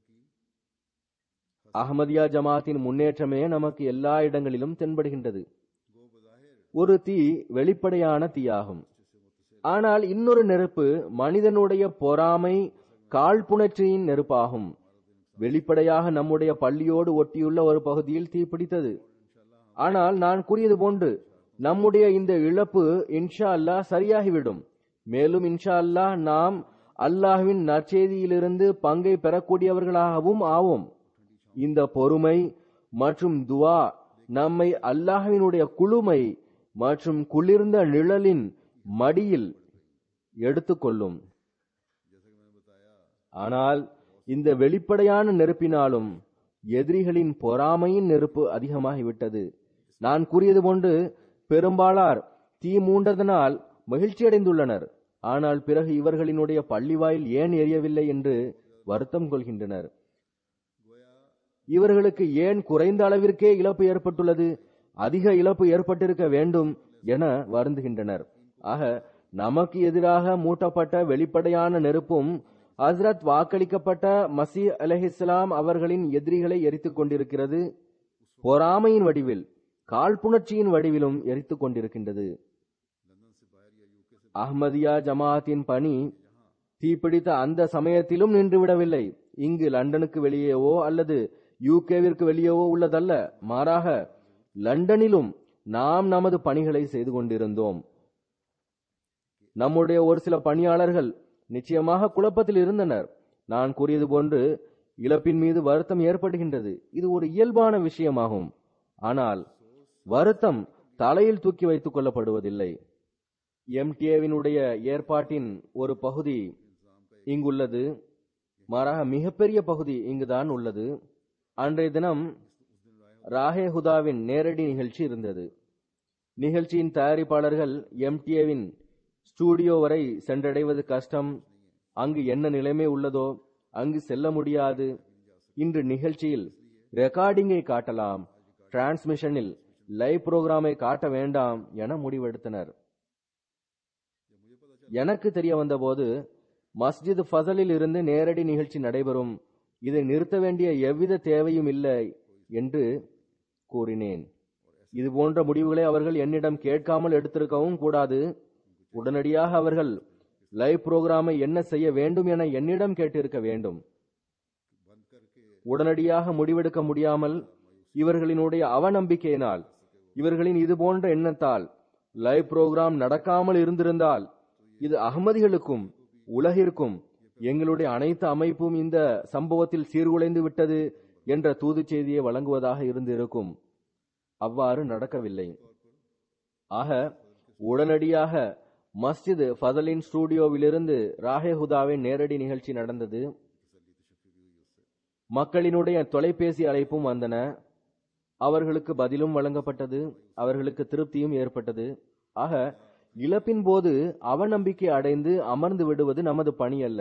B: அஹ்மதியா ஜமாத்தின் முன்னேற்றமே நமக்கு எல்லா இடங்களிலும் தென்படுகின்றது. ஒரு தீ வெளிப்படையான தீயாகும். ஆனால் இன்னொரு நெருப்பு மனிதனுடைய பொறாமை காழ்ப்புணர்ச்சியின் நெருப்பாகும். வெளிப்படையாக நம்முடைய பள்ளியோடு ஒட்டியுள்ள ஒரு பகுதியில் தீ பிடித்தது. ஆனால் நான் கூறியது போன்று நம்முடைய இந்த இழப்பு இன்ஷா அல்லாஹ் சரியாகிவிடும். மேலும் இன்ஷா அல்லாஹ் நாம் அல்லாஹ்வின் நற்செய்தியிலிருந்து பங்கை பெறக்கூடியவர்களாகவும் ஆவோம். இந்த பொறுமை மற்றும் துவா நம்மை அல்லாஹ்வினுடைய குளுமை மற்றும் குளிர்ந்த நிழலின் மடியில் எடுத்துக்கொள்ளும். ஆனால் இந்த வெளிப்படையான நெருப்பினாலும் எதிரிகளின் பொறாமையின் நெருப்பு அதிகமாகிவிட்டது. நான் கூறியது போன்று பெரும்பாலார் தீ மூண்டதனால் மகிழ்ச்சி அடைந்துள்ளனர். ஆனால் பிறகு இவர்களினுடைய பள்ளிவாயில் ஏன் எரியவில்லை என்று வருத்தம் கொள்கின்றனர். இவர்களுக்கு ஏன் குறைந்த அளவிற்கே இழப்பு ஏற்பட்டுள்ளது, அதிக இழப்பு ஏற்பட்டிருக்க வேண்டும் என வருந்துகின்றனர். ஆக நமக்கு எதிராக மூட்டப்பட்ட வெளிப்படையான நெருப்பும் ஹஸ்ரத் வாக்களிக்கப்பட்ட மசீ அலைஹிஸ்ஸலாம் அவர்களின் எதிரிகளை எரித்துக் கொண்டிருக்கிறது. பொறாமையின் வடிவில், காழ்ப்புணர்ச்சியின் வடிவிலும் எரித்துக் கொண்டிருக்கின்றது. அஹ்மதியா ஜமாஅத்தின் பணி தீப்பிடித்த அந்த சமயத்திலும் நின்றுவிடவில்லை. இங்கு லண்டனுக்கு வெளியேவோ அல்லது யூகேவிற்கு வெளியேவோ உள்ளதல்ல, மாறாக லண்டனிலும் நாம் நமது பணிகளை செய்து கொண்டிருந்தோம். நம்முடைய ஒரு சில பணியாளர்கள் நிச்சயமாக குழப்பத்தில் இருந்தனர். நான் கூறியது போன்று இழப்பின் மீது வருத்தம் ஏற்படுகின்றது. இது ஒரு இயல்பான விஷயமாகும். ஆனால் வருத்தம் தலையில் தூக்கி வைத்துக் கொள்ளப்படுவதில்லை. எம்டிஏவினுடைய ஏற்பாட்டின் ஒரு பகுதி இங்குள்ளது, மாறாக மிகப்பெரிய பகுதி இங்குதான் உள்ளது. அன்றைய தினம் ராஹே ஹுதாவின் நேரடி நிகழ்ச்சி இருந்தது. நிகழ்ச்சியின் தயாரிப்பாளர்கள் எம்டிஏவின் ஸ்டூடியோ வரை சென்றடைவது கஷ்டம், அங்கு என்ன நிலைமை உள்ளதோ அங்கு செல்ல முடியாது, இன்று நிகழ்ச்சியில் ரெக்கார்டிங்கை காட்டலாம், டிரான்ஸ்மிஷனில் லைவ் புரோகிராமை காட்ட வேண்டாம் என முடிவெடுத்தனர். எனக்கு தெரிய வந்தபோது மஸ்ஜித் ஃபசலில் இருந்து நேரடி நிகழ்ச்சி நடைபெறும், இதை நிறுத்த வேண்டிய எவ்வித தேவையும் இல்லை என்று கூறினேன். இது போன்ற முடிவுகளை அவர்கள் என்னிடம் கேட்காமல் எடுத்திருக்கவும் கூடாது. உடனடியாக அவர்கள் லைவ் புரோகிராமை என்ன செய்ய வேண்டும் என என்னிடம் கேட்டிருக்க வேண்டும். உடனடியாக முடிவெடுக்க முடியாமல் இவர்களினுடைய அவநம்பிக்கையினால், இவர்களின் இது போன்ற எண்ணத்தால் லைவ் புரோகிராம் நடக்காமல் இருந்திருந்தால் இது அகமதிகளுக்கும் உலகிற்கும் எங்களுடைய அனைத்து அமைப்பும் இந்த சம்பவத்தில் சீர்குலைந்து விட்டது என்ற தூது செய்தியை வழங்குவதாக இருந்திருக்கும். அவ்வாறு நடக்கவில்லை. ஆக உடனடியாக மஸ்ஜித் ஃபதலின் ஸ்டூடியோவிலிருந்து ராஹே ஹுதாவின் நேரடி நிகழ்ச்சி நடந்தது. மக்களினுடைய தொலைபேசி அழைப்பும் வந்தன. அவர்களுக்கு பதிலும் வழங்கப்பட்டது. அவர்களுக்கு திருப்தியும் ஏற்பட்டது. ஆக இழப்பின் போது அவநம்பிக்கை அடைந்து அமர்ந்து விடுவது நமது பணி அல்ல,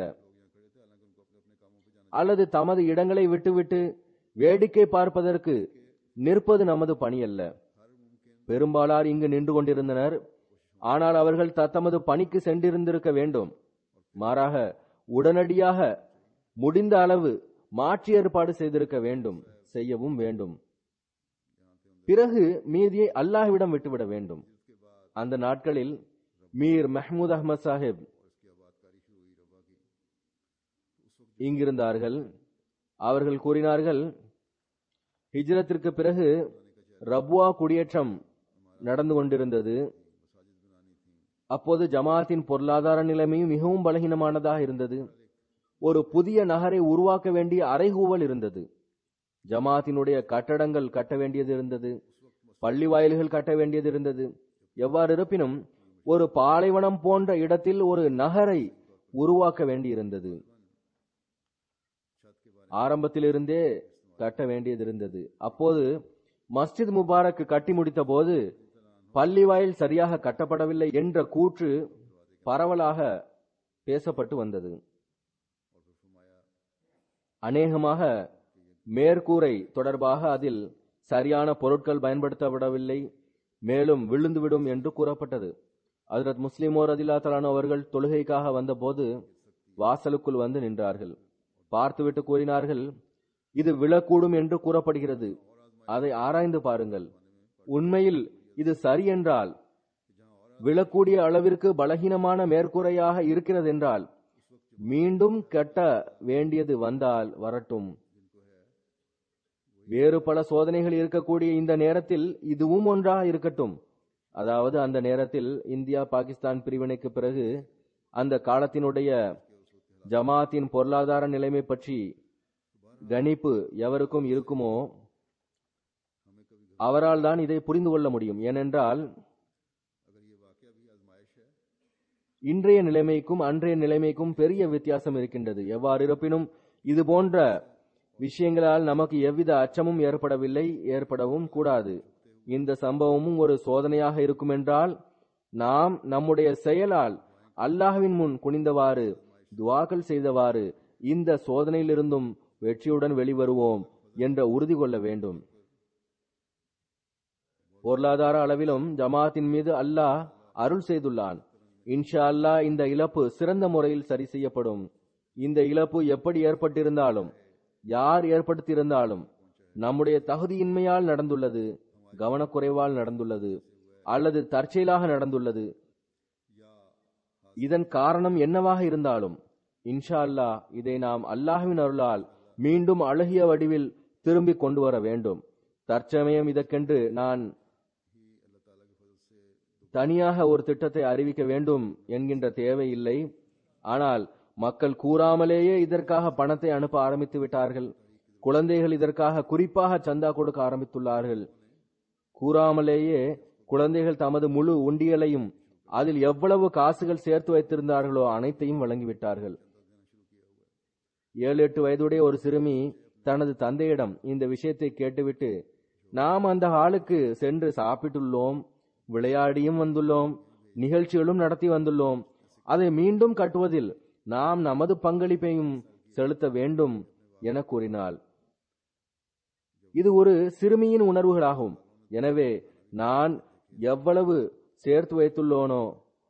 B: அல்லது தமது இடங்களை விட்டுவிட்டு வேடிக்கை பார்ப்பதற்கு நிற்பது நமது பணி அல்ல. பெரும்பாலார் இங்கு நின்று கொண்டிருந்தனர். ஆனால் அவர்கள் தத்தமது பணிக்கு சென்றிருந்திருக்க வேண்டும். மாறாக உடனடியாக முடிந்த அளவு மாற்றி ஏற்பாடு செய்திருக்க வேண்டும், செய்யவும் வேண்டும். பிறகு மீதியை அல்லாஹ்விடம் விட்டுவிட வேண்டும். அந்த நாட்களில் மீர் மஹ்மூத் அஹ்மத் சாஹிப் இங்கிருந்தார்கள். அவர்கள் கூறினார்கள், ஹிஜ்ரத்திற்கு பிறகு ரபுவா குடியேற்றம் நடந்து கொண்டிருந்தது. அப்போது ஜமாஅத்தின் பொருளாதார நிலைமையும் மிகவும் பலகீனமானதாக இருந்தது. ஒரு புதிய நகரை உருவாக்க வேண்டிய அறைகூவல் இருந்தது. ஜமாஅத்தினுடைய கட்டடங்கள் கட்ட வேண்டியது இருந்தது. பள்ளி வாயில்கள் கட்ட வேண்டியது இருந்தது. எவ்வாறு இருப்பினும் ஒரு பாலைவனம் போன்ற இடத்தில் ஒரு நகரை உருவாக்க வேண்டியிருந்தது. ஆரம்பத்திலிருந்தே கட்ட வேண்டியது இருந்தது. அப்போது மஸ்ஜித் முபாரக் கட்டி முடித்த போது பள்ளி வாயில் சரியாக கட்டப்படவில்லை என்ற கூற்று பரவலாக பேசப்பட்டு வந்தது. அநேகமாக மேற்கூரை தொடர்பாக அதில் சரியான பொருட்கள் பயன்படுத்தப்படவில்லை, மேலும் விழுந்துவிடும் என்று கூறப்பட்டது. ஹஜ்ரத் முஸ்லிமோ ரலியல்லாஹு தஆலா அவர்கள் தொழுகைக்காக வந்தபோது வாசலுக்குள் வந்து நின்றார்கள். பார்த்துவிட்டு கூறினார்கள், இது விழக்கூடும் என்று கூறப்படுகிறது, அதை ஆராய்ந்து பாருங்கள். உண்மையில் இது சரி என்றால், விழக்கூடிய அளவிற்கு பலகீனமான மேற்கூரையாக இருக்கிறது என்றால், மீண்டும் கட்ட வேண்டியது வந்தால் வரட்டும். வேறு பல சோதனைகள் இருக்கக்கூடிய இந்த நேரத்தில் இதுவும் ஒன்றாக இருக்கட்டும். அதாவது அந்த நேரத்தில் இந்தியா பாகிஸ்தான் பிரிவினைக்கு பிறகு அந்த காலத்தினுடைய ஜமாத்தின் பொருளாதார நிலைமை பற்றி கணிப்பு எவருக்கும் இருக்குமோ அவரால் தான் இதை புரிந்து கொள்ள முடியும். ஏனென்றால் இன்றைய நிலைமைக்கும் அன்றைய நிலைமைக்கும் பெரிய வித்தியாசம் இருக்கின்றது. எவ்வாறு இருப்பினும் இது போன்ற விஷயங்களால் நமக்கு எவ்வித அச்சமும் ஏற்படவில்லை, ஏற்படவும் கூடாது. இந்த சம்பவமும் ஒரு சோதனையாக இருக்கும் என்றால் நாம் நம்முடைய செயலால் அல்லாஹ்வின் முன் குனிந்தவாறு துஆக்கள் செய்தவாறு இந்த சோதனையிலிருந்தும் வெற்றியுடன் வெளிவருவோம் என்ற உறுதி கொள்ள வேண்டும். பொருளாதார அளவிலும் ஜமாத்தின் மீது அல்லாஹ் அருள் செய்துள்ளான். இன்ஷா அல்லாஹ் இந்த இழப்பு சிறந்த முறையில் சரி செய்யப்படும். இந்த இழப்பு எப்படி ஏற்பட்டிருந்தாலும், யார் ஏற்படுத்தியிருந்தாலும் நம்முடைய தகுதியின்மையால் நடந்துள்ளது. கவனக்குறைவால் நடந்துள்ளது அல்லது தற்செயலாக நடந்துள்ளது. இதன் காரணம் என்னவாக இருந்தாலும் இன்ஷா அல்லாஹ் இதை நாம் அல்லாஹ்வின் அருளால் மீண்டும் அழகிய வடிவில் திரும்பி கொண்டு வர வேண்டும். தற்சமயம் இதற்கென்று நான் தனியாக ஒரு திட்டத்தை அறிவிக்க வேண்டும் என்கின்ற தேவை இல்லை. ஆனால் மக்கள் கூறாமலேயே இதற்காக பணத்தை அனுப்ப ஆரம்பித்து விட்டார்கள். குழந்தைகள் இதற்காக குறிப்பாக சந்தா கொடுக்க ஆரம்பித்துள்ளார்கள். கூறாமலேயே குழந்தைகள் தமது முழு உண்டியலையும் அதில் எவ்வளவு காசுகள் சேர்த்து வைத்திருந்தார்களோ அனைத்தையும் வழங்கிவிட்டார்கள். ஏழு எட்டு வயதுடைய ஒரு சிறுமி தனது தந்தையிடம் இந்த விஷயத்தை கேட்டுவிட்டு, நாம் அந்த ஹாலுக்கு சென்று சாப்பிட்டுள்ளோம், விளையாடியும் வந்துள்ளோம், நிகழ்ச்சிகளும் நடத்தி வந்துள்ளோம், அதை மீண்டும் கட்டுவதில் நாம் நமது பங்களிப்பையும் செலுத்த வேண்டும் என கூறினாள். இது ஒரு சிறுமியின் உணர்வுகளாகும். எனவே நான் எவ்வளவு சேர்த்து வைத்துள்ளோனோ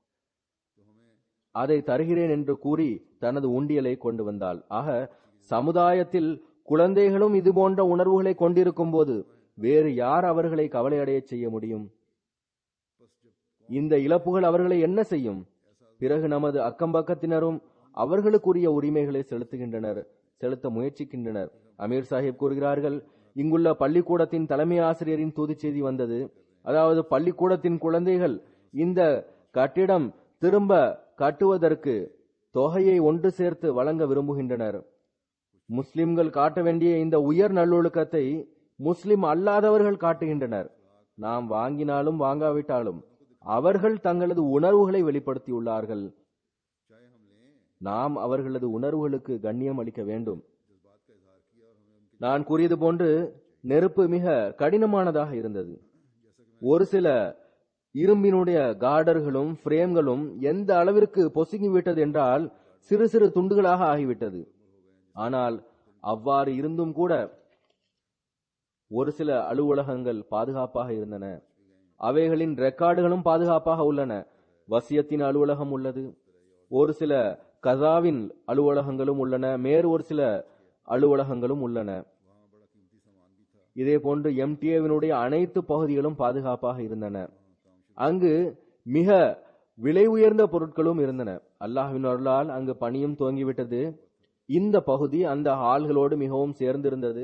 B: அதை தருகிறேன் என்று கூறி தனது உண்டியலை கொண்டு வந்தாள். ஆக சமுதாயத்தில் குழந்தைகளும் இது போன்ற உணர்வுகளை கொண்டிருக்கும் போது வேறு யார் அவர்களை கவலையடைய செய்ய முடியும்? இந்த இழப்புகள் அவர்களை என்ன செய்யும்? பிறகு நமது அக்கம்பக்கத்தினரும் அவர்களுக்குரிய உரிமைகளை செலுத்துகின்றனர், செலுத்த முயற்சிக்கின்றனர். அமீர் சாஹிப் கூறுகிறார்கள், இங்குள்ள பள்ளிக்கூடத்தின் தலைமை ஆசிரியரின் தூது செய்தி வந்தது. அதாவது பள்ளிக்கூடத்தின் குழந்தைகள் இந்த கட்டிடம் திரும்ப கட்டுவதற்கு தொகையை ஒன்று சேர்த்து வழங்க விரும்புகின்றனர். முஸ்லிம்கள் காட்ட வேண்டிய இந்த உயர் நல்லொழுக்கத்தை முஸ்லிம் அல்லாதவர்கள் காட்டுகின்றனர். நாம் வாங்கினாலும் வாங்காவிட்டாலும் அவர்கள் தங்களது உணர்வுகளை வெளிப்படுத்தியுள்ளார்கள். நாம் அவர்களது உணர்வுகளுக்கு கண்ணியம் அளிக்க வேண்டும். நான் கூறியது போன்று நெருப்பு மிக கடினமானதாக இருந்தது. ஒரு சில இரும்பினுடைய கார்டர்களும் பிரேம்களும் எந்த அளவிற்கு பொசுங்கிவிட்டது என்றால் சிறு சிறு துண்டுகளாக ஆகிவிட்டது. ஆனால் அவ்வாறு இருந்தும் கூட ஒரு சில அலுவலகங்கள் பாதுகாப்பாக இருந்தன. அவைகளின் ரெக்கார்டுகளும் பாதுகாப்பாக உள்ளன. வசியத்தின் அலுவலகம் உள்ளது, ஒரு சில கசாவின் அலுவலகங்களும் உள்ளன, மேறு ஒரு சில அலுவலகங்களும் உள்ளன. இதே போன்று எம்டிஏவினுடைய அனைத்து பகுதிகளும் பாதுகாப்பாக இருந்தன. அங்கு மிக விலை உயர்ந்த பொருட்களும் இருந்தன. அல்லாஹ்வின் அருளால் அங்கு பணியும் துவங்கிவிட்டது. இந்த பகுதி அந்த ஹால்களோடு மிகவும் சேர்ந்திருந்தது.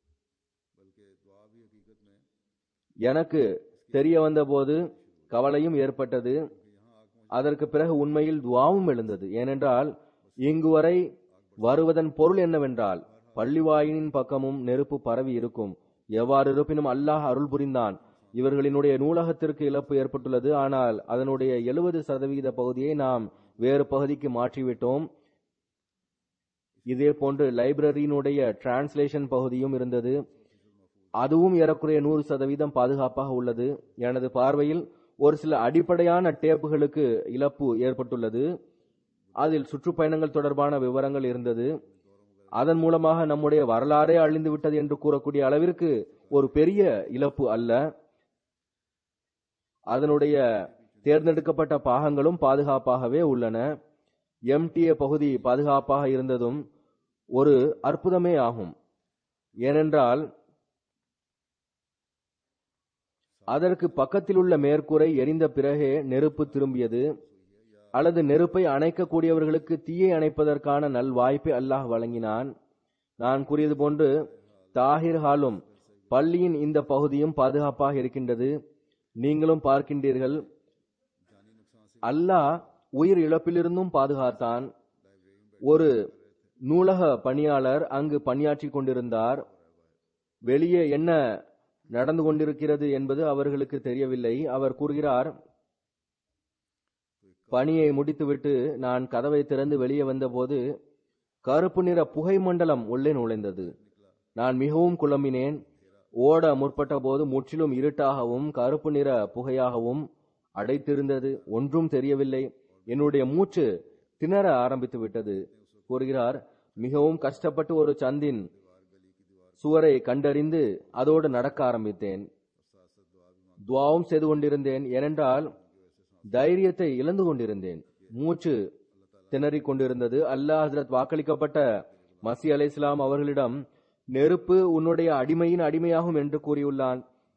B: எனக்கு தெரிய வந்த போது கவலையும் ஏற்பட்டது. அதற்கு பிறகு உண்மையில் துவாவும் எழுந்தது. ஏனென்றால் இங்கு வரை வருவதன் பொருள் என்னவென்றால் பள்ளிவாயினின் பக்கமும் நெருப்பு பரவி இருக்கும். எவ்வாறு இருப்பினும் அல்லாஹ் அருள் புரிந்தான். இவர்களினுடைய நூலகத்திற்கு இழப்பு ஏற்பட்டுள்ளது. ஆனால் அதனுடைய எழுபது சதவீத பகுதியை நாம் வேறு பகுதிக்கு மாற்றிவிட்டோம். இதே போன்று லைப்ரரியினுடைய டிரான்ஸ்லேஷன் பகுதியும் இருந்தது. அதுவும் ஏறக்குறைய நூறு சதவீதம் பாதுகாப்பாக உள்ளது. எனது பார்வையில் ஒரு சில அடிப்படையான டேப்புகளுக்கு இழப்பு ஏற்பட்டுள்ளது. அதில் சுற்றுப்பயணங்கள் தொடர்பான விவரங்கள் இருந்தது. அதன் மூலமாக நம்முடைய வரலாறே அழிந்து விட்டது என்று கூறக்கூடிய அளவிற்கு ஒரு பெரிய இழப்பு அல்ல. அதனுடைய தேர்ந்தெடுக்கப்பட்ட பாகங்களும் பாதுகாப்பாகவே உள்ளன. எம்டிஏ பகுதி பாதுகாப்பாக இருந்ததும் ஒரு அற்புதமே ஆகும். ஏனென்றால் அதற்கு பக்கத்தில் உள்ள மேற்கூரை எரிந்த பிறகே நெருப்பு திரும்பியது. அல்லது நெருப்பை அணைக்கக்கூடியவர்களுக்கு தீயை அணைப்பதற்கான நல் வாய்ப்பை அல்லாஹ் வழங்கினான். நான் கூறியது போன்று தாஹிர் ஹாலும் பள்ளியின் இந்த பகுதியும் பாதுகாப்பாக இருக்கின்றது. நீங்களும் பார்க்கின்றீர்கள். அல்லாஹ் உயிர் இழப்பிலிருந்தும் பாதுகாத்தான். ஒரு நூலக பணியாளர் அங்கு பணியாற்றி கொண்டிருந்தார். வெளியே என்ன நடந்து கொண்டிருக்கிறது என்பது அவர்களுக்கு தெரியவில்லை. அவர் கூறுகிறார், பணியை முடித்துவிட்டு நான் கதவை திறந்து வெளியே வந்தபோது கருப்பு நிற புகை மண்டலம் உள்ளே நுழைந்தது. நான் மிகவும் குழம்பினேன். ஓட முற்பட்ட போது முற்றிலும் இருட்டாகவும் கருப்பு நிற புகையாகவும் அடைத்திருந்தது. ஒன்றும் தெரியவில்லை. என்னுடைய மூச்சு திணற ஆரம்பித்து விட்டது. கூறுகிறார், மிகவும் கஷ்டப்பட்டு ஒரு சந்தின் சுவரை கண்டறிந்து அதோடு நடக்க ஆரம்பித்தேன். துவாவும் செய்து கொண்டிருந்தேன். ஏனென்றால் தைரியத்தை இழந்து கொண்டிருந்தேன். மூச்சு திணறிக் கொண்டிருந்தது. அல்லாஹ் ஹஜ்ரத் வாக்களிக்கப்பட்ட மசி அலை இஸ்லாம் அவர்களிடம் நெருப்பு உன்னுடைய அடிமையின் அடிமையாகும் என்று கூறியுள்ளான்.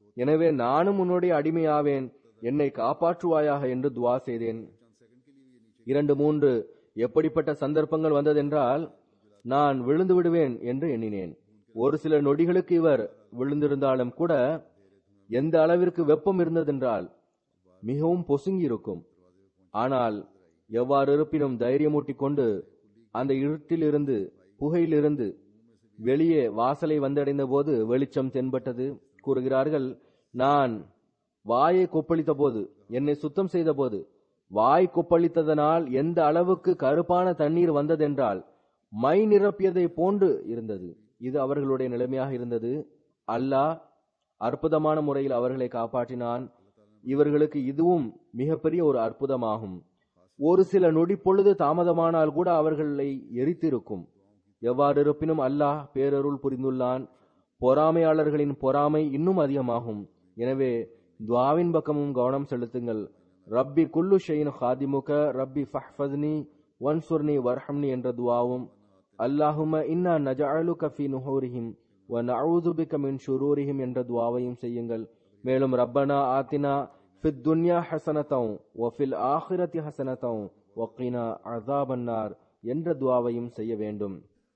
B: எனவே நானும் உன்னுடைய அடிமையாவேன், என்னை காப்பாற்றுவாயாக என்று துவா செய்தேன். இரண்டு மூன்று எப்படிப்பட்ட சந்தர்ப்பங்கள் வந்ததென்றால் நான் விழுந்து விடுவேன் என்று எண்ணினேன். ஒரு சில நொடிகளுக்கு இவர் விழுந்திருந்தாலும் கூட எந்த அளவிற்கு வெப்பம் இருந்ததென்றால் மிகவும் பொசுங்கி இருக்கும். ஆனால் எவ்வாறு இருப்பினும் தைரியமூட்டிக் கொண்டு அந்த இருட்டிலிருந்து புகையிலிருந்து வெளியே வாசலை வந்தடைந்த போது வெளிச்சம் தென்பட்டது. கூறுகிறார்கள், நான் வாயை கொப்பளித்த போது, என்னை சுத்தம் செய்த போது வாய் கொப்பளித்ததனால் எந்த அளவுக்கு கருப்பான தண்ணீர் வந்ததென்றால் மை நிரப்பியதை போன்று இருந்தது. இது அவர்களுடைய நிலைமையாக இருந்தது. அல்லாஹ் அற்புதமான முறையில் அவர்களை காப்பாற்றினான். இவர்களுக்கு இதுவும் மிகப்பெரிய ஒரு அற்புதமாகும். ஒரு சில நொடி பொழுது தாமதமானால் கூட அவர்களை எரித்திருக்கும். எவ்வாறு இருப்பினும் அல்லாஹ் பேரருள் புரிந்துள்ளான். பொறாமையாளர்களின் பொறாமை இன்னும் அதிகமாகும். எனவே துவாவின் பக்கமும் கவனம் செலுத்துங்கள். ரப்பி குல்லு ஷைன் ஹாதிமுக ரப்பி ஃபஹ்ஃபஸ்னி வன்சுர்னி வர்ஹம்னி என்ற துவாவும், அல்லாஹும்ம இன்னா நஜஅலுக ஃபீ நுஹூரிஹிம் வ நஊது பிக மின் ஷுரூரிஹிம் என்ற துவாவையும் செய்யுங்கள். மேலும் ரப்பனா ஆத்தினா ஃபித் துன்யா ஹஸனத்தன் வ ஃபில் ஆখিরাতি ஹஸனத்தன் வ கினா அஸாபன்னார் என்ற துவாவையும் செய்ய வேண்டும்.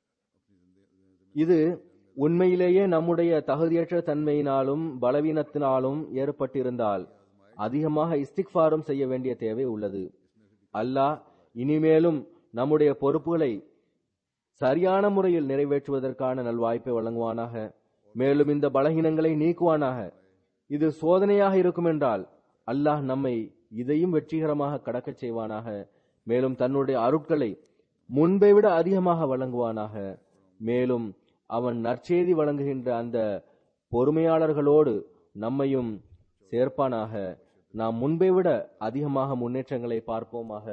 B: இது உண்மையிலேயே நம்முடைய தகுதியற்ற தன்மையினாலும் பலவீனத்தினாலும் ஏற்பட்டிருந்தால் அதிகமாக இஸ்திக்ஃபாரும் செய்ய வேண்டிய தேவை உள்ளது. அல்லாஹ் இனிமேலும் நம்முடைய பொறுப்புகளை சரியான முறையில் நிறைவேற்றுவதற்கான நல்வாய்ப்பை வழங்குவானாக. மேலும் இந்த பலகீனங்களை நீக்குவானாக. இது சோதனையாக இருக்கும் என்றால் அல்லாஹ் நம்மை இதையும் வெற்றிகரமாக கடக்கச் செய்வானாக. மேலும் தன்னுடைய அருட்களை முன்பை விட அதிகமாக வழங்குவானாக. மேலும் அவன் நற்செய்தி வழங்குகின்ற அந்த பொறுமையாளர்களோடு நம்மையும் சேர்ப்பானாக. நாம் முன்பை விட அதிகமாக முன்னேற்றங்களை பார்ப்போமாக.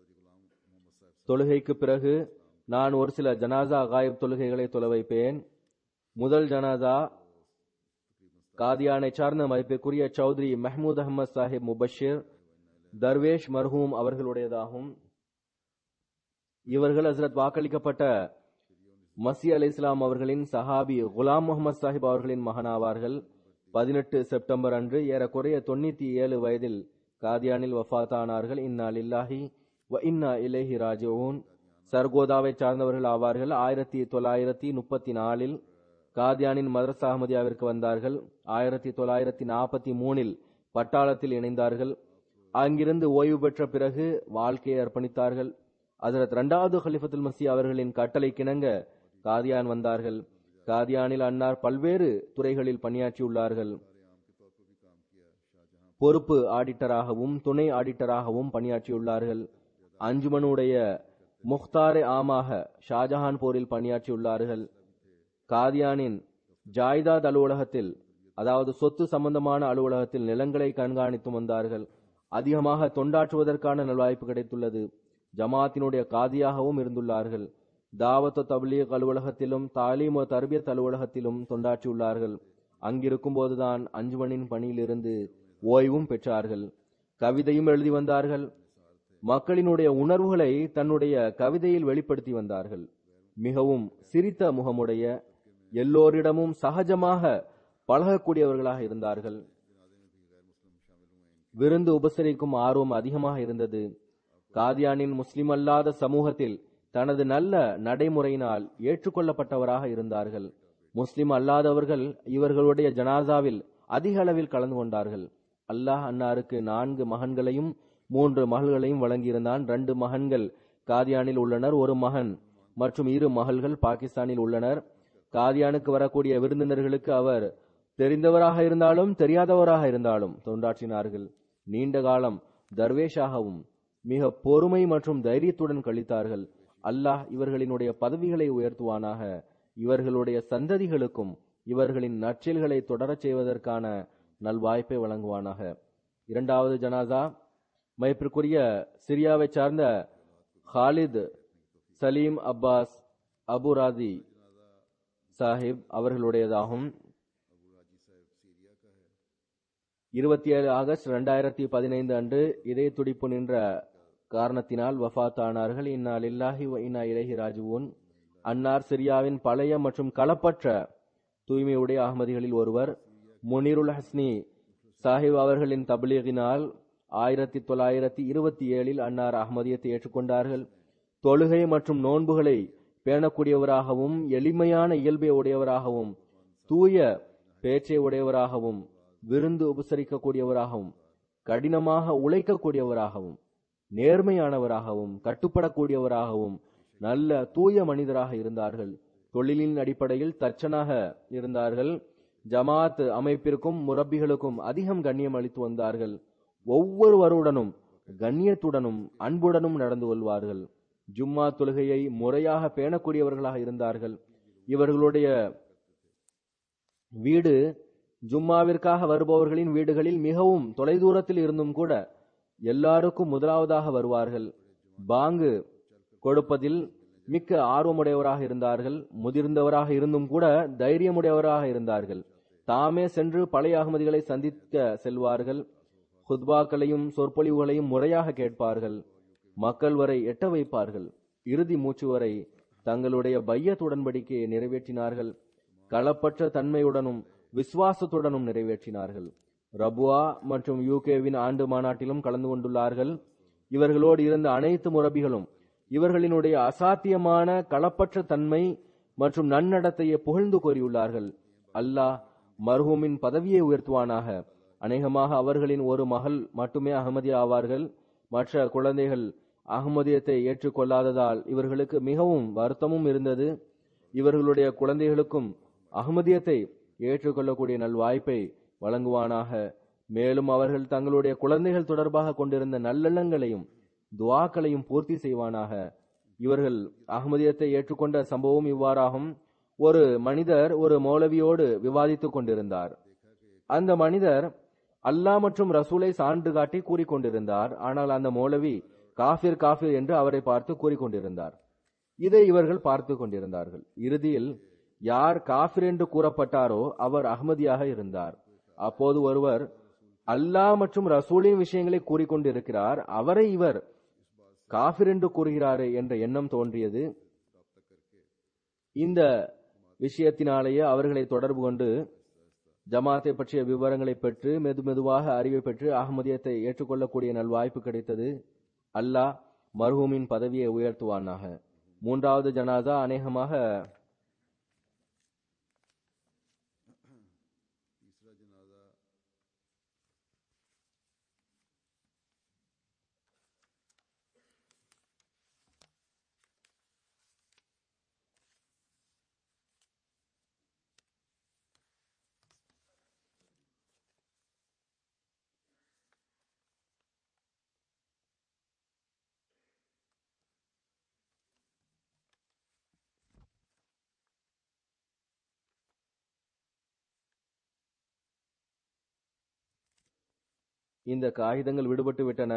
B: தொழுகைக்கு பிறகு நான் ஒரு சில ஜனாசா காயிப் தொழுகைகளை தொலை வைப்பேன். முதல் ஜனாசா காதியானை சார்ந்த மதிப்பிற்குரிய சௌத்ரி மஹமூத் அஹமத் சாஹிப் முபஷிர் தர்வேஷ் மர்ஹூம் அவர்களுடையதாகும். இவர்கள் ஹசரத் வாக்களிக்கப்பட்ட மசி அலை இஸ்லாம் அவர்களின் சஹாபி குலாம் முகமது சாஹிப் அவர்களின் மகனாவார்கள். பதினெட்டு செப்டம்பர் அன்று ஏறக்குறைய தொண்ணூத்தி ஏழு வயதில் காதியானில் வஃபாத்தானார்கள். இன்னா லில்லாஹி வ இன்னா இலைஹி ராஜிஊன். சர்கோதாவை சார்ந்தவர்கள் ஆவார்கள். ஆயிரத்தி தொள்ளாயிரத்தி முப்பத்தி நாலில் காதியானின் மதரசா அஹமதியாவிற்கு வந்தார்கள். ஆயிரத்தி தொள்ளாயிரத்தி நாற்பத்தி மூணில் பட்டாளத்தில் இணைந்தார்கள். அங்கிருந்து ஓய்வு பெற்ற பிறகு வாழ்க்கையை அர்ப்பணித்தார்கள். ஹஜ்ரத் இரண்டாவது கலிஃபத்துல் மஸீஹ் அவர்களின் கட்டளை கிணங்க காதியான் வந்தார்கள். காதியானில் அன்னார் பல்வேறு துறைகளில் பணியாற்றியுள்ளார்கள். பொறுப்பு ஆடிட்டராகவும் துணை ஆடிட்டராகவும் பணியாற்றியுள்ளார்கள். அஞ்சுமனுடைய முக்தாரே ஆமாக ஷாஜஹான் போரில் பணியாற்றியுள்ளார்கள். காதியானின் ஜாய்தாத் அலுவலகத்தில், அதாவது சொத்து சம்பந்தமான அலுவலகத்தில் நிலங்களை கண்காணித்து வந்தார்கள். அதிகமாக தொண்டாற்றுவதற்கான நல்வாய்ப்பு கிடைத்துள்ளது. ஜமாத்தினுடைய காதியாகவும் இருந்துள்ளார்கள். தாவத் தப்லீக் அலுவலகத்திலும் தாலீம் தர்பியத் அலுவலகத்திலும் தொண்டாற்றியுள்ளார்கள். அங்கிருக்கும் போதுதான் அஞ்சுமனின் பணியிலிருந்து ஓய்வும் பெற்றார்கள். கவிதையும் எழுதி வந்தார்கள். மக்களினுடைய உணர்வுகளை தன்னுடைய கவிதையில் வெளிப்படுத்தி வந்தார்கள். மிகவும் சிரித்த முகமுடைய, எல்லோரிடமும் சகஜமாக பழகக்கூடியவர்களாக இருந்தார்கள். விருந்து உபசரிக்கும் ஆர்வம் அதிகமாக இருந்தது. காதியானின் முஸ்லிம் அல்லாத சமூகத்தில் தனது நல்ல நடைமுறையினால் ஏற்றுக்கொள்ளப்பட்டவராக இருந்தார்கள். முஸ்லிம் அல்லாதவர்கள் இவர்களுடைய ஜனாசாவில் அதிக அளவில் கலந்து கொண்டார்கள். அல்லாஹ் அன்னாருக்கு நான்கு மகன்களையும் மூன்று மகள்களையும் வழங்கியிருந்தான். ரெண்டு மகன்கள் காதியானில் உள்ளனர், ஒரு மகன் மற்றும் இரு மகள்கள் பாகிஸ்தானில் உள்ளனர். காதியானுக்கு வரக்கூடிய விருந்தினர்களுக்கு அவர் தெரிந்தவராக இருந்தாலும் தெரியாதவராக இருந்தாலும் தொண்டாற்றினார்கள். நீண்ட காலம் தர்வேஷாகவும் மிக பொறுமை மற்றும் தைரியத்துடன் கழித்தார்கள். அல்லாஹ் இவர்களினுடைய பதவிகளை உயர்த்துவானாக. இவர்களுடைய சந்ததிகளுக்கும் இவர்களின் நற்செயல்களை தொடரச் செய்வதற்கான நல்வாய்ப்பை வழங்குவானாக. இரண்டாவது ஜனாசா மதிப்பிற்குரிய சிரியாவை சார்ந்த Khalid Salim Abbas Abu Radi Sahib அவர்களுடையதாகும். இருபத்தி ஏழு ஆகஸ்ட் இரண்டாயிரத்தி பதினைந்து அன்று இதய துடிப்பு நின்ற காரணத்தினால் வஃபாத் ஆனார்கள். இன்னா லில்லாஹி வ இன்னா இலைஹி ராஜிஊன். அன்னார் சிரியாவின் பழைய மற்றும் களப்பற்ற தூய்மையுடைய அகமதிகளில் ஒருவர். முனிருல் ஹஸ்னி சாஹிப் அவர்களின் தப்லீகினால் ஆயிரத்தி தொள்ளாயிரத்தி இருபத்தி ஏழில் அன்னார் அஹ்மதியத்தை ஏற்றுக்கொண்டார்கள். தொழுகை மற்றும் நோன்புகளை பேணக்கூடியவராகவும் எளிமையான இயல்பை உடையவராகவும் தூய பேச்சை உடையவராகவும் விருந்து உபசரிக்கக்கூடியவராகவும் கடினமாக உழைக்கக்கூடியவராகவும் நேர்மையானவராகவும் கட்டுப்படக்கூடியவராகவும் நல்ல தூய மனிதராக இருந்தார்கள். தொழிலின் அடிப்படையில் தச்சனாக இருந்தார்கள். ஜமாத் அமைப்பிற்கும் முரப்பிகளுக்கும் அதிகம் கண்ணியம் அளித்து வந்தார்கள். ஒவ்வொருவருடனும் கண்ணியத்துடனும் அன்புடனும் நடந்து கொள்வார்கள். ஜும்மா தொழுகையை முறையாக பேணக்கூடியவர்களாக இருந்தார்கள். இவர்களுடைய வீடு ஜும்மாவிற்காக வருபவர்களின் வீடுகளில் மிகவும் தொலைதூரத்தில் இருந்தும் கூட எல்லாருக்கும் முதலாவதாக வருவார்கள். பாங்கு கொடுப்பதில் மிக்க ஆர்வமுடையவராக இருந்தார்கள். முதிர்ந்தவராக இருந்தும் கூட தைரியமுடையவராக இருந்தார்கள். தாமே சென்று பழைய அகமதிகளை சந்திக்க செல்வார்கள். ஹுத்பாக்களையும் சொற்பொழிவுகளையும் முறையாக கேட்பார்கள். மக்கள் வரை எட்ட வைப்பார்கள். இறுதி மூச்சு வரை தங்களுடைய பையத் உடன்படிக்கையை நிறைவேற்றினார்கள். களப்பற்ற தன்மையுடனும் விசுவாசத்துடனும் நிறைவேற்றினார்கள். ரபுவா மற்றும் யூகேவின் ஆண்டு மாநாட்டிலும் கலந்து கொண்டுள்ளார்கள். இவர்களோடு இருந்த அனைத்து முரபிகளும் இவர்களினுடைய அசாத்தியமான களப்பற்ற தன்மை மற்றும் நன்னடத்தையை புகழ்ந்து கூறியுள்ளார்கள். அல்லாஹ் மர்ஹூமின் பதவியை உயர்த்துவானாக. அநேகமாக அவர்களின் ஒரு மகள் மட்டுமே அகமதியா ஆவார்கள். மற்ற குழந்தைகள் அகமதியத்தை ஏற்றுக்கொள்ளாததால் இவர்களுக்கு மிகவும் வருத்தமும் இருந்தது. இவர்களுடைய குழந்தைகளுக்கும் அகமதியத்தை ஏற்றுக்கொள்ளக்கூடிய நல்வாய்ப்பை வழங்குவானாக. மேலும் அவர்கள் தங்களுடைய குழந்தைகள் தொடர்பாக கொண்டிருந்த நல்லெண்ணங்களையும் துவாக்களையும் பூர்த்தி செய்வானாக. இவர்கள் அகமதியத்தை ஏற்றுக்கொண்ட சம்பவம் இவ்வாறாகும். ஒரு மனிதர் ஒரு மௌலவியோடு விவாதித்துக் கொண்டிருந்தார். அந்த மனிதர் அல்லாஹ் மற்றும் ரசூலை சான்று காட்டி கூறிக்கொண்டிருந்தார். ஆனால் அந்த மௌலவி காஃபிர் காஃபிர் என்று அவரை பார்த்து கூறிக்கொண்டிருந்தார். இதை இவர்கள் பார்த்து கொண்டிருந்தார்கள். இறுதியில் யார் காஃபிர் என்று கூறப்பட்டாரோ அவர் அஹ்மதியாக இருந்தார். அப்போது ஒருவர் அல்லாஹ் மற்றும் ரசூலின் விஷயங்களை கூறிக்கொண்டிருக்கிறார், அவரை இவர் காஃபிர் என்று கூறுகிறாரே என்ற எண்ணம் தோன்றியது. இந்த விஷயத்தினாலேயே அவர்களை தொடர்பு கொண்டு ஜமாத்தை பற்றிய விவரங்களை பெற்று மெது மெதுவாக அறிவை பெற்று அஹ்மதியத்தை ஏற்றுக்கொள்ளக்கூடிய நல்வாய்ப்பு கிடைத்தது. அல்லாஹ் மர்ஹூமின் பதவியை உயர்த்துவானாக. மூன்றாவது ஜனாசா அநேகமாக இந்த காகிதங்கள் விடுபட்டு விட்டன.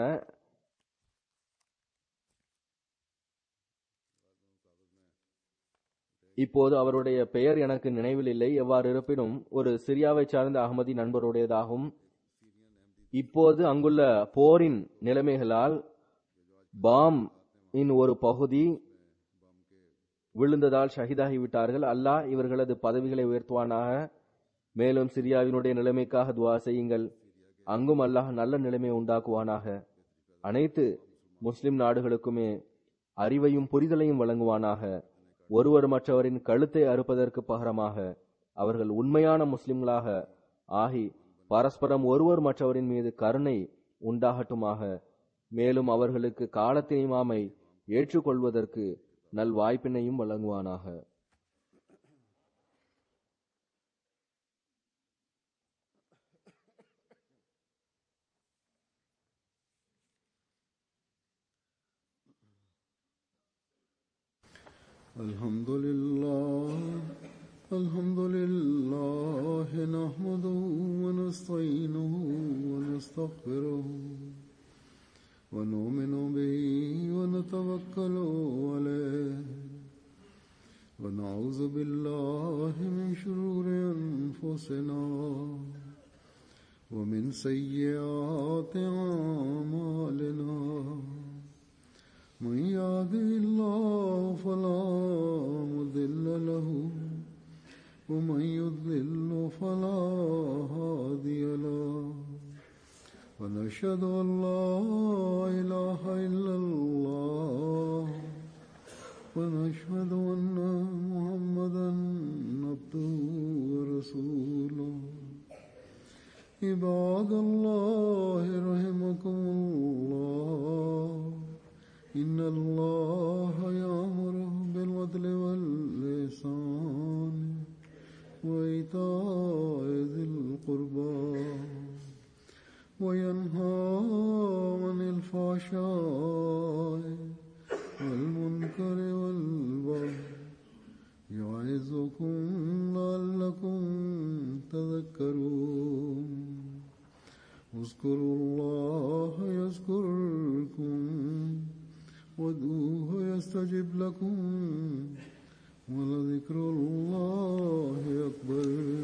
B: இப்போது அவருடைய பெயர் எனக்கு நினைவில் இல்லை. எவ்வாறு இருப்பினும் ஒரு சிரியாவை சார்ந்த அகமதி நண்பருடையதாகும். இப்போது அங்குள்ள போரின் நிலைமைகளால் பாம் இன் ஒரு பகுதி விழுந்ததால் ஷஹீதாகிவிட்டார்கள். அல்லாஹ் இவர்களது பதவிகளை உயர்த்துவானாக. மேலும் சிரியாவினுடைய நிலைமைக்காக துவா செய்யுங்கள். அங்கும் அல்லாஹ் நல்ல நிலைமை உண்டாக்குவானாக. அனைத்து முஸ்லிம் நாடுகளுக்குமே அறிவையும் புரிதலையும் வழங்குவானாக. ஒருவர் மற்றவரின் கழுத்தை அறுப்பதற்கு பகரமாக அவர்கள் உண்மையான முஸ்லிம்களாக ஆகி பரஸ்பரம் ஒருவர் மற்றவரின் மீது கருணை உண்டாகட்டுமாக. மேலும் அவர்களுக்கு காலத்தின் இமாமை ஏற்றுக்கொள்வதற்கு நல் வாய்ப்பினையும் வழங்குவானாக.
A: Alhamdulillah, alhamdulillah, nahmaduhu wa nasta'inuhu wa nastaghfiruhu wa nu'minu bihi wa natawakkalu alayhi wa na'udhu billahi min shururi anfusina wa min sayyiati a'malina. من يهده الله فلا مضل له ومن يضلل فلا ونشهد أن لا إله إلا الله ونشهد أن محمدا عبده ورسوله عباد الله رحمكم الله إن الله يأمر بالعدل والإحسان وإيتاء ذي القربى وينهى عن الفحشاء والمنكر والبغي يعظكم لعلكم تذكرون اذكروا الله يذكركم وادعوه يستجب لكم ولذكر الله أكبر.